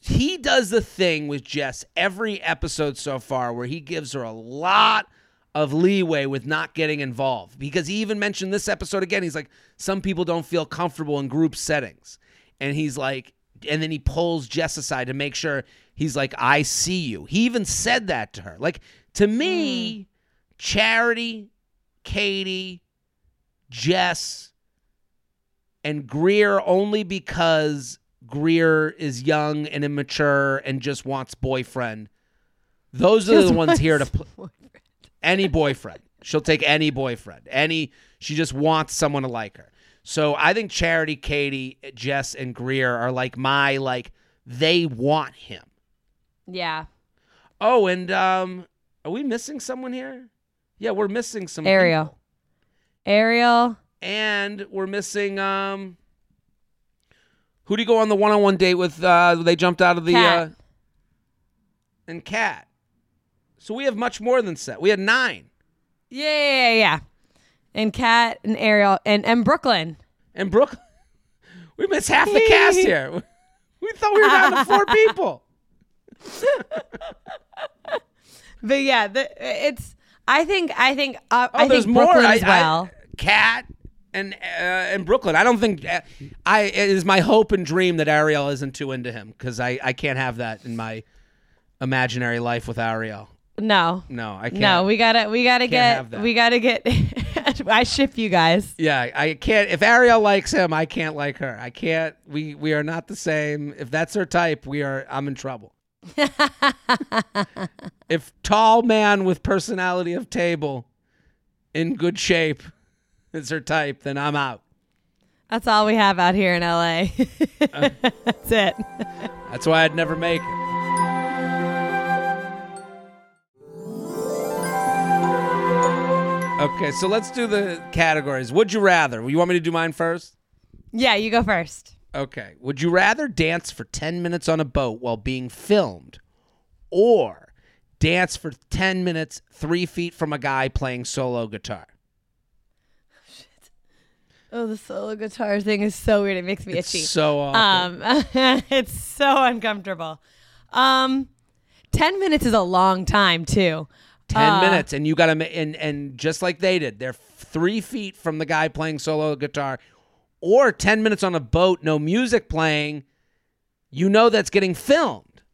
he does the thing with Jess every episode so far where he gives her a lot of leeway with not getting involved, because he even mentioned this episode again. He's like, some people don't feel comfortable in group settings. And he's like, and then he pulls Jess aside to make sure. He's like, I see you. He even said that to her. Like, to me, Charity, Katie, Jess, and Greer, only because Greer is young and immature and just wants boyfriend. Those are the ones here to play. Any boyfriend. She'll take any boyfriend. She just wants someone to like her. So I think Charity, Katie, Jess, and Greer are they want him. Yeah. Oh, and are we missing someone here? Yeah, we're missing some Ariel. people. Ariel. And we're missing who do you go on the one-on-one date with? They jumped out of the Kat. And Kat. So we have much more than set. We had 9. Yeah. And Kat and Ariel and Brooklyn. And Brooklyn. We missed half the cast here. We thought we were down to 4 people. But yeah, I think there's think more. Brooklyn as well. Kat and Brooklyn. I don't think it is my hope and dream that Ariel isn't too into him, because I can't have that in my imaginary life with Ariel. No, I can't. No, we gotta get. I ship you guys. Yeah, I can't. If Ariel likes him, I can't like her. I can't. We are not the same. If that's her type, I'm in trouble. If tall man with personality of table, in good shape, is her type, then I'm out. That's all we have out here in LA. That's it. That's why I'd never make it. Okay, so let's do the categories. Would you rather? You want me to do mine first? Yeah, you go first. Okay. Would you rather dance for 10 minutes on a boat while being filmed, or dance for 10 minutes 3 feet from a guy playing solo guitar? Shit. Oh, the solo guitar thing is so weird. It makes me itchy. So awkward. It's so uncomfortable. 10 minutes is a long time too. 10 minutes, and you got to, and just like they did, they're 3 feet from the guy playing solo guitar, or 10 minutes on a boat, no music playing. That's getting filmed.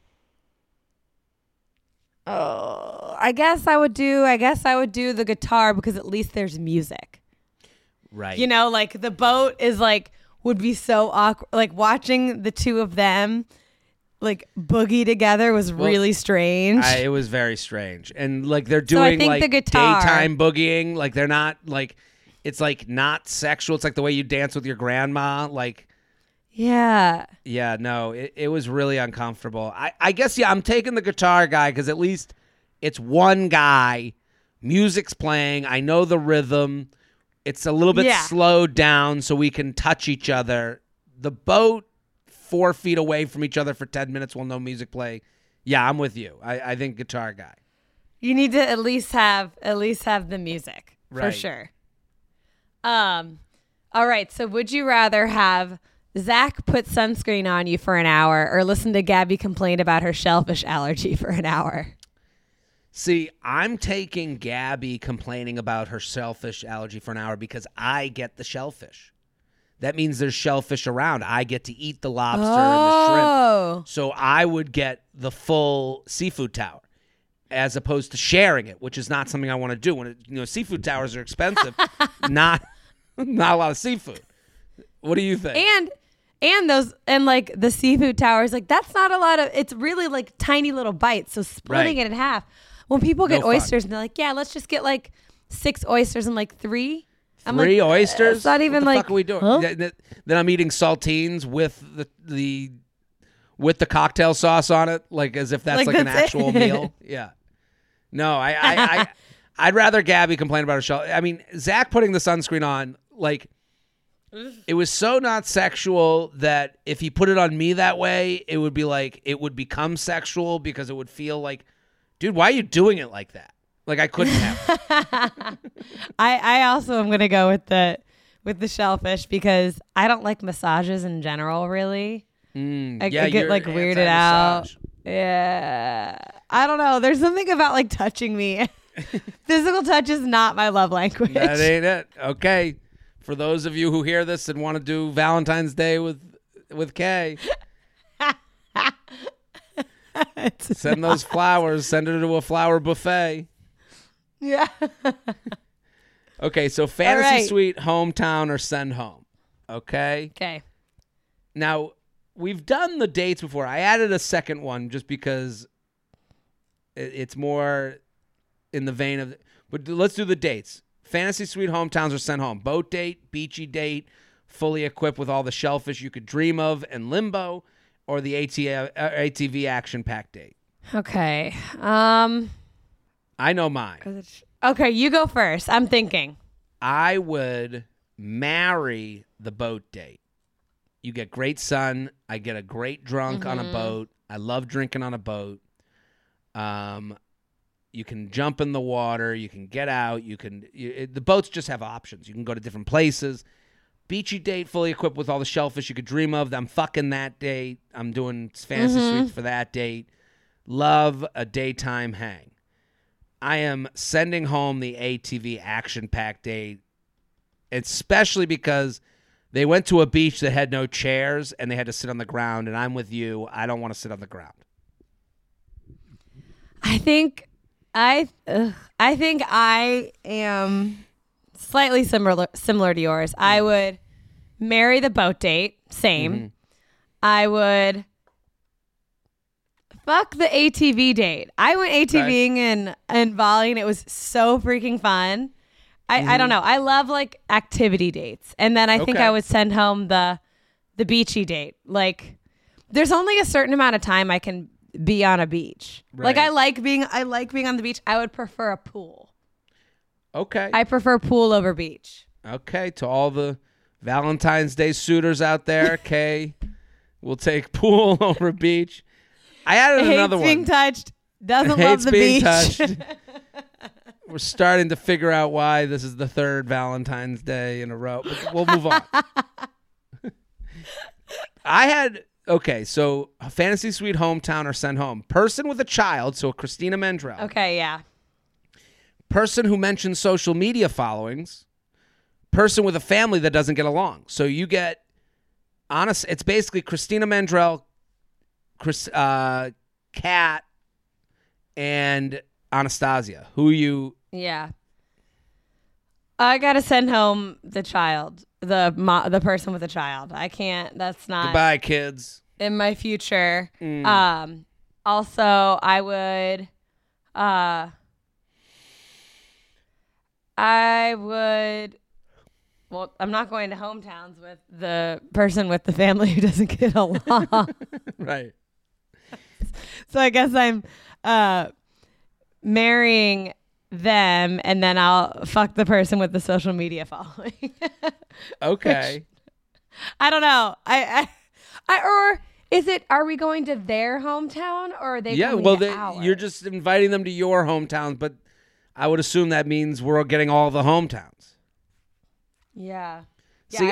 Oh, I guess I would do the guitar, because at least there's music. Right. Like the boat is would be so awkward. Like watching the two of them boogie together was really strange. It was very strange. And they're doing the guitar, daytime boogieing. They're not it's not sexual. It's the way you dance with your grandma. Yeah. Yeah, no, it was really uncomfortable. I guess, I'm taking the guitar guy, because at least it's one guy. Music's playing. I know the rhythm. It's a little bit slowed down so we can touch each other. The boat, 4 feet away from each other for 10 minutes while no music play. Yeah, I'm with you. I think guitar guy. You need to at least have the music, for sure. All right. So would you rather have Zach put sunscreen on you for an hour, or listen to Gabby complain about her shellfish allergy for an hour? See, I'm taking Gabby complaining about her shellfish allergy for an hour, because I get the shellfish. That means there's shellfish around. I get to eat the lobster and the shrimp. So I would get the full seafood tower, as opposed to sharing it, which is not something I want to do. When seafood towers are expensive, not a lot of seafood. What do you think? And the seafood towers, that's not a lot of. It's really tiny little bites. So splitting it in half. When people get oysters and they're like, yeah, let's just get 6 oysters and 3. I'm 3 oysters? It's not even what the fuck are we doing? Huh? Then I'm eating saltines with the cocktail sauce on it, as if that's an actual meal. Yeah. No, I'd rather Gabby complain about her shell. I mean, Zach putting the sunscreen on, it was so not sexual that if he put it on me that way, it would be it would become sexual, because it would feel dude, why are you doing it like that? I couldn't have. I also am gonna go with the shellfish, because I don't like massages in general, really. I get like weirded out. Yeah. I don't know. There's something about like touching me. Physical touch is not my love language. That ain't it. Okay. For those of you who hear this and want to do Valentine's Day with Kay, send those flowers. Send her to a flower buffet. Yeah. Okay, so fantasy suite, hometown, or send home. Okay? Okay. Now, we've done the dates before. I added a second one just because it's more in the vein of... But let's do the dates. Fantasy suite, hometowns, or send home. Boat date, beachy date, fully equipped with all the shellfish you could dream of, and limbo, or the ATV action-packed date. Okay. I know mine. Okay, you go first. I'm thinking. I would marry the boat date. You get great sun. I get a great drunk on a boat. I love drinking on a boat. You can jump in the water. You can get out. The boats just have options. You can go to different places. Beachy date, fully equipped with all the shellfish you could dream of. I'm fucking that date. I'm doing fantasy suites for that date. Love a daytime hang. I am sending home the ATV action-packed date, especially because they went to a beach that had no chairs and they had to sit on the ground, and I'm with you. I don't want to sit on the ground. I think I am slightly similar to yours. I would marry the boat date. Same. I would fuck the ATV date. I went ATVing in Bali, and it was so freaking fun. I don't know. I love like activity dates. And then I think I would send home the beachy date. Like there's only a certain amount of time I can be on a beach. Right. Like I like being on the beach. I would prefer a pool. Okay. I prefer pool over beach. Okay. To all the Valentine's Day suitors out there, Kay will take pool over beach. I added another one. Hates being touched. Doesn't love the beach. Touched. We're starting to figure out why this is the third Valentine's Day in a row. But we'll move on. So a fantasy suite, hometown, or send home. Person with a child, so Christina Mendrell. Okay, yeah. Person who mentions social media followings. Person with a family that doesn't get along. So you get, it's basically Christina Mendrell, Kat, and Anastasia. Yeah. I gotta send home the child, the person with the child. I can't. That's not. Goodbye, kids. In my future. Also, I would. Well, I'm not going to hometowns with the person with the family who doesn't get along. Right. So I guess I'm marrying them, and then I'll fuck the person with the social media following. Okay. I don't know. Or is it? Are we going to their hometown, or are they? Yeah. Well, you're just inviting them to your hometown, but I would assume that means we're getting all the hometowns. Yeah. See,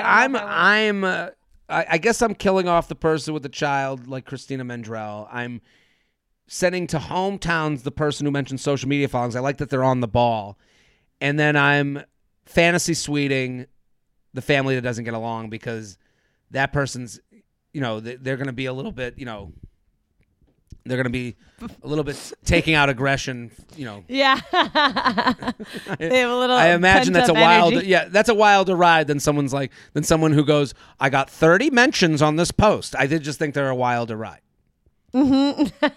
I guess I'm killing off the person with the child, like Christina Mendrell. I'm sending to hometowns the person who mentioned social media followings. I like that they're on the ball. And then I'm fantasy suiting the family that doesn't get along because that person's, they're going to be a little bit, they're going to be a little bit taking out aggression, Yeah. They have a little I imagine that's energy. that's a wilder ride than someone who goes, I got 30 mentions on this post. I did just think they're a wilder ride. Mm-hmm.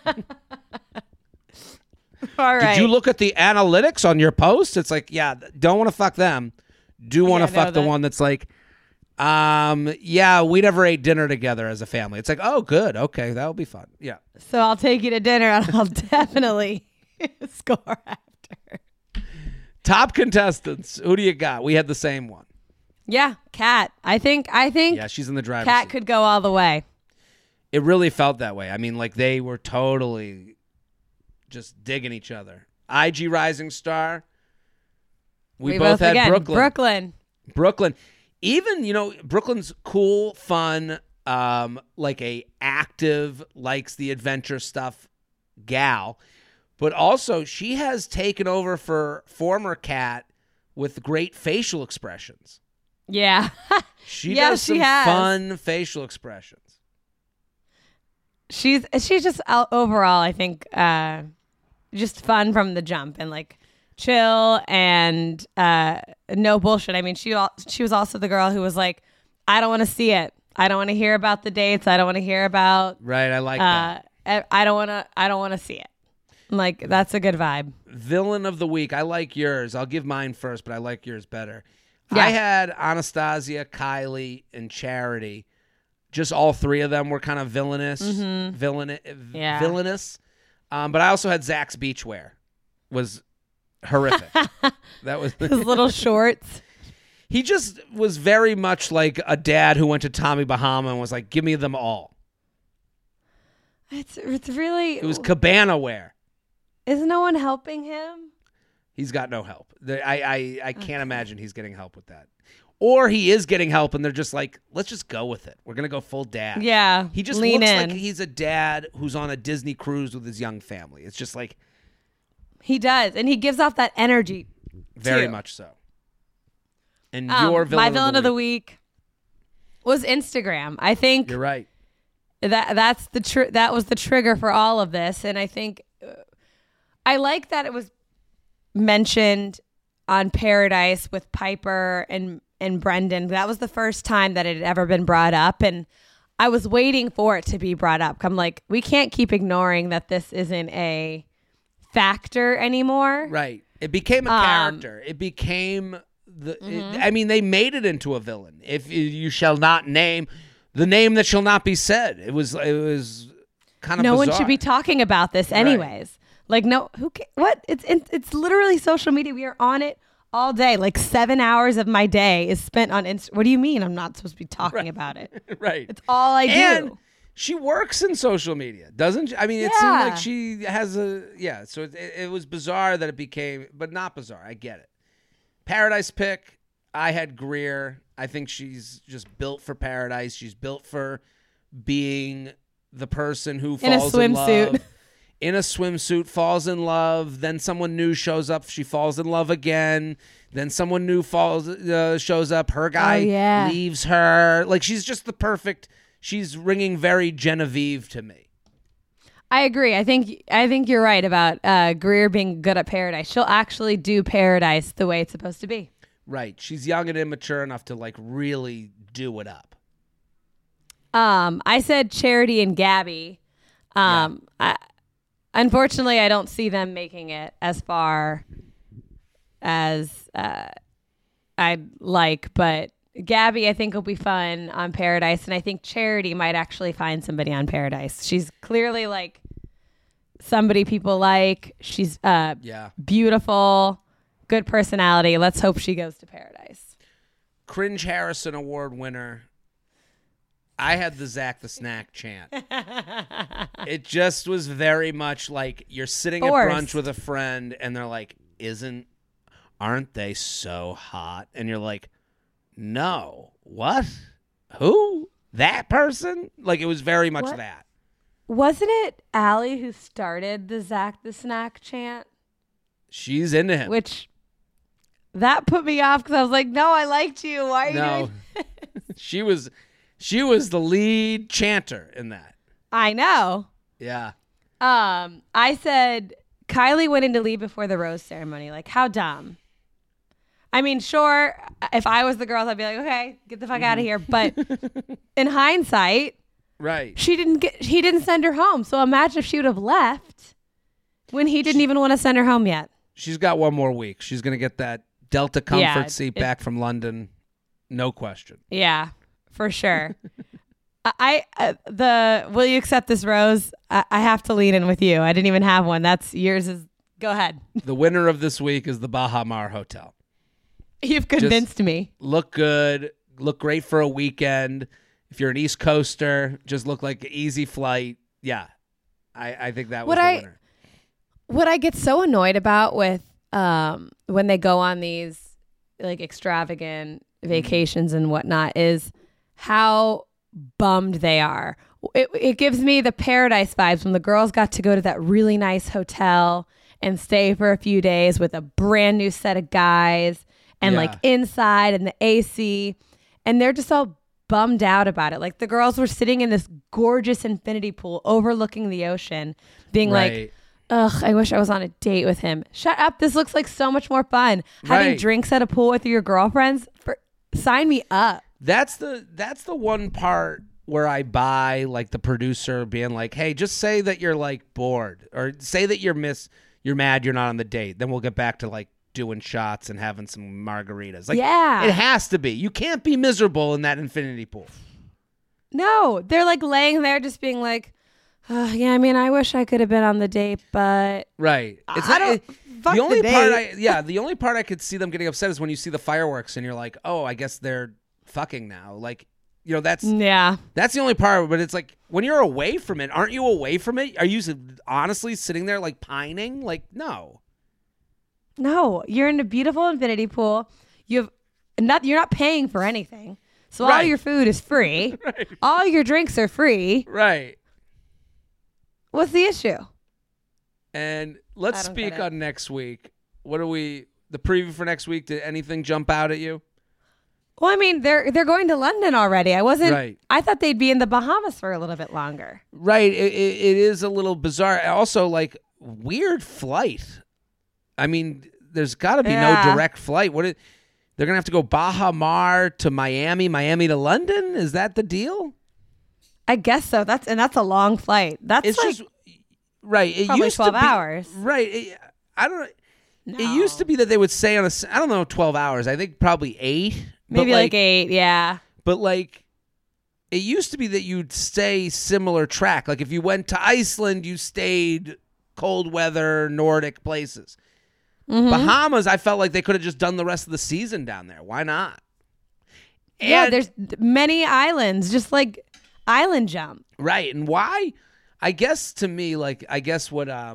All right. Did you look at the analytics on your post? It's like, yeah, don't want to fuck them. Do want to fuck the one that's like, we never ate dinner together as a family. It's like, oh, good. Okay, that'll be fun. Yeah. So I'll take you to dinner and I'll definitely score after. Top contestants. Who do you got? We had the same one. Yeah, Kat. I think. Yeah, she's in the driver's Kat seat. could go all the way. It really felt that way. I mean, like they were totally just digging each other. IG Rising Star. We both had again. Brooklyn. Brooklyn. Even, Brooklyn's cool, fun, like a active, likes the adventure stuff gal, but also she has taken over for former Kat with great facial expressions. Yeah. She does some fun facial expressions. She's just overall, I think, just fun from the jump and like chill and no bullshit. I mean, she was also the girl who was like, I don't want to see it. I don't want to hear about the dates. I don't want to hear about. Right. I like that. I don't want to see it. Like, that's a good vibe. Villain of the week. I like yours. I'll give mine first, but I like yours better. Yeah. I had Anastasia, Kylie, and Charity. Just all three of them were kind of villainous. Villainous. But I also had Zach's beachwear. Was horrific. That was his little shorts. He just was very much like a dad who went to Tommy Bahama and was like, give me them all. It's really... It was cabana wear. Is no one helping him? He's got no help. I can't imagine he's getting help with that. Or he is getting help and they're just like, let's just go with it. We're going to go full dad. Yeah. He just looks like he's a dad who's on a Disney cruise with his young family. It's just like... He does. And he gives off that energy. Very much so. And your villain my villain of the week was Instagram. I think you're right. That was the trigger for all of this, and I think I like that it was mentioned on Paradise with Piper and Brendan. That was the first time that it had ever been brought up, and I was waiting for it to be brought up. I'm like, we can't keep ignoring that this isn't a factor anymore. Right. It became a character. It became. I mean, they made it into a villain. If you shall not name the name that shall not be said, it was kind of no bizarre. one should be talking about this, anyways. Right. Like, no, what? It's literally social media. We are on it all day. Like 7 hours of my day is spent on Instagram. What do you mean? I'm not supposed to be talking about it. Right. It's all I do. And she works in social media, doesn't she? I mean, it seemed like she has So it was bizarre that it became, but not bizarre. I get it. Paradise pick, I had Greer. I think she's just built for Paradise. She's built for being the person who falls in love. In a swimsuit, falls in love. Then someone new shows up. She falls in love again. Then someone new shows up. Her guy leaves her. Like, she's just the perfect. She's ringing very Genevieve to me. I agree. I think you're right about Greer being good at Paradise. She'll actually do Paradise the way it's supposed to be. Right. She's young and immature enough to like really do it up. I said Charity and Gabby. Unfortunately, I don't see them making it as far as I'd like, but Gabby, I think, will be fun on Paradise, and I think Charity might actually find somebody on Paradise. She's clearly like somebody people like. She's beautiful, good personality. Let's hope she goes to Paradise. Cringe Harrison Award winner. I had the Zach the Snack chant. It just was very much like you're sitting at brunch with a friend, and they're like, aren't they so hot? And you're like, no. What? Who? That person? Like, it was very much that. Wasn't it Allie who started the Zach the Snack chant? She's into him. Which, that put me off because I was like, no, I liked you. Why are you doing this? She was the lead chanter in that. I know. Yeah. I said Kylie went in to leave before the rose ceremony. Like, how dumb. I mean, sure, if I was the girls, I'd be like, okay, get the fuck out of here. But in hindsight, right, he didn't send her home. So imagine if she would have left when he didn't even want to send her home yet. She's got one more week. She's going to get that Delta Comfort seat back from London. No question. Yeah, for sure. Will you accept this rose? I have to lean in with you. I didn't even have one. That's yours. Go ahead. The winner of this week is the Baha Mar Hotel. You've convinced me. Look good. Look great for a weekend. If you're an East Coaster, just look like an easy flight. Yeah. I think that was the winner. What I get so annoyed about with when they go on these like extravagant vacations and whatnot is how bummed they are. It gives me the Paradise vibes when the girls got to go to that really nice hotel and stay for a few days with a brand new set of guys and like inside and the AC, and they're just all bummed out about it. Like the girls were sitting in this gorgeous infinity pool overlooking the ocean being like, ugh, I wish I was on a date with him. Shut up. This looks like so much more fun. Having drinks at a pool with your girlfriends, sign me up. That's the one part where I buy like the producer being like, hey, just say that you're like bored, or say that you're mad you're not on the date. Then we'll get back to like doing shots and having some margaritas. Like, it has to be. You can't be miserable in that infinity pool. No, they're like laying there just being like, yeah, I mean, I wish I could have been on the date, but right. The only part I could see them getting upset is when you see the fireworks and you're like, oh, I guess they're fucking now. Like, you know, that's the only part. But it's like when you're away from it, aren't you away from it? Are you honestly sitting there like pining? Like, no, you're in a beautiful infinity pool. You're not paying for anything, so all your food is free. All your drinks are free. Right. What's the issue? And let's speak on next week. The preview for next week? Did anything jump out at you? Well, I mean, they're going to London already. I thought they'd be in the Bahamas for a little bit longer. Right. It is a little bizarre. Also, like, weird flight. I mean, there's got to be no direct flight. They're going to have to go Baha Mar to Miami to London? Is that the deal? I guess so. That's a long flight. It's like just right. It probably used 12 to be, hours. Right. I don't know. No. It used to be that they would stay on 12 hours. I think probably 8. Maybe like 8, yeah. But like, it used to be that you'd stay similar track. Like if you went to Iceland, you stayed cold weather, Nordic places. Mm-hmm. Bahamas, I felt like they could have just done the rest of the season down there. Why not? There's many islands, just like island jump. Right. And why? I guess to me, like, I guess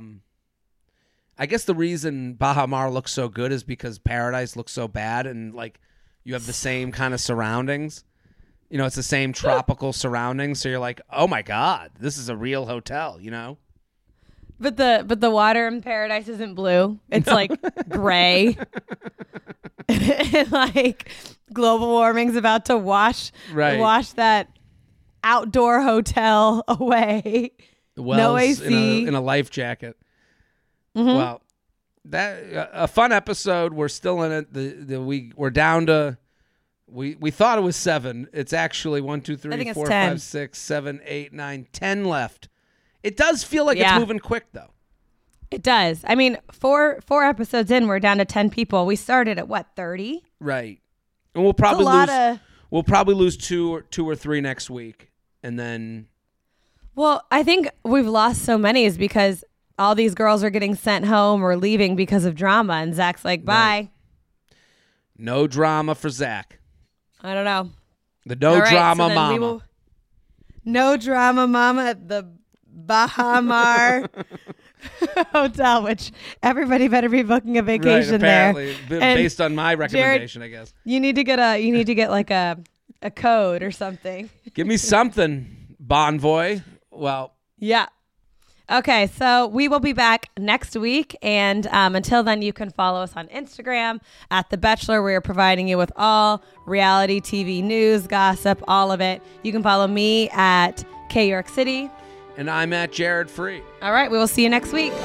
the reason Baha Mar looks so good is because Paradise looks so bad, and like you have the same kind of surroundings. You know, it's the same tropical surroundings. So you're like, oh my God, this is a real hotel, you know? But the water in Paradise isn't blue. It's like gray. And like global warming's about to wash that outdoor hotel away. No AC. In a life jacket. Mm-hmm. Well, that a fun episode. We're still in it. We're down to. We thought it was 7. It's actually 1, 2, 3, 4, 5, 6, 7, 8, 9, 10 left. It does feel like it's moving quick, though. It does. I mean, four episodes in, we're down to 10 people. We started at what, 30? Right, and we'll probably lose two or three next week, and then. Well, I think we've lost so many is because all these girls are getting sent home or leaving because of drama, and Zach's like, bye. Right. No drama for Zach. I don't know. The drama mama. No drama mama at the Baha Mar hotel, which everybody better be booking a vacation apparently, there. Based on my recommendation, Jared, I guess. You need to get like a code or something. Give me something, Bonvoy. Well, yeah. Okay, so we will be back next week, and until then, you can follow us on Instagram at The Bachelor. We are providing you with all reality TV news, gossip, all of it. You can follow me at K York City. And I'm at Jared Free. All right, we will see you next week.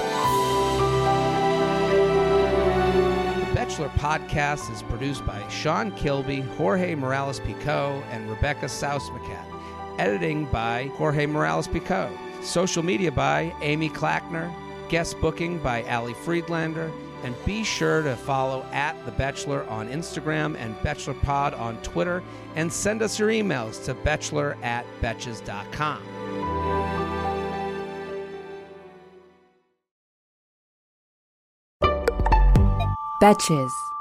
The Bachelor podcast is produced by Sean Kilby, Jorge Morales-Pico, and Rebecca Sausmacat. Editing by Jorge Morales-Pico. Social media by Amy Clackner. Guest booking by Ali Friedlander. And be sure to follow at The Bachelor on Instagram and BachelorPod on Twitter. And send us your emails to bachelor@betches.com. Betches.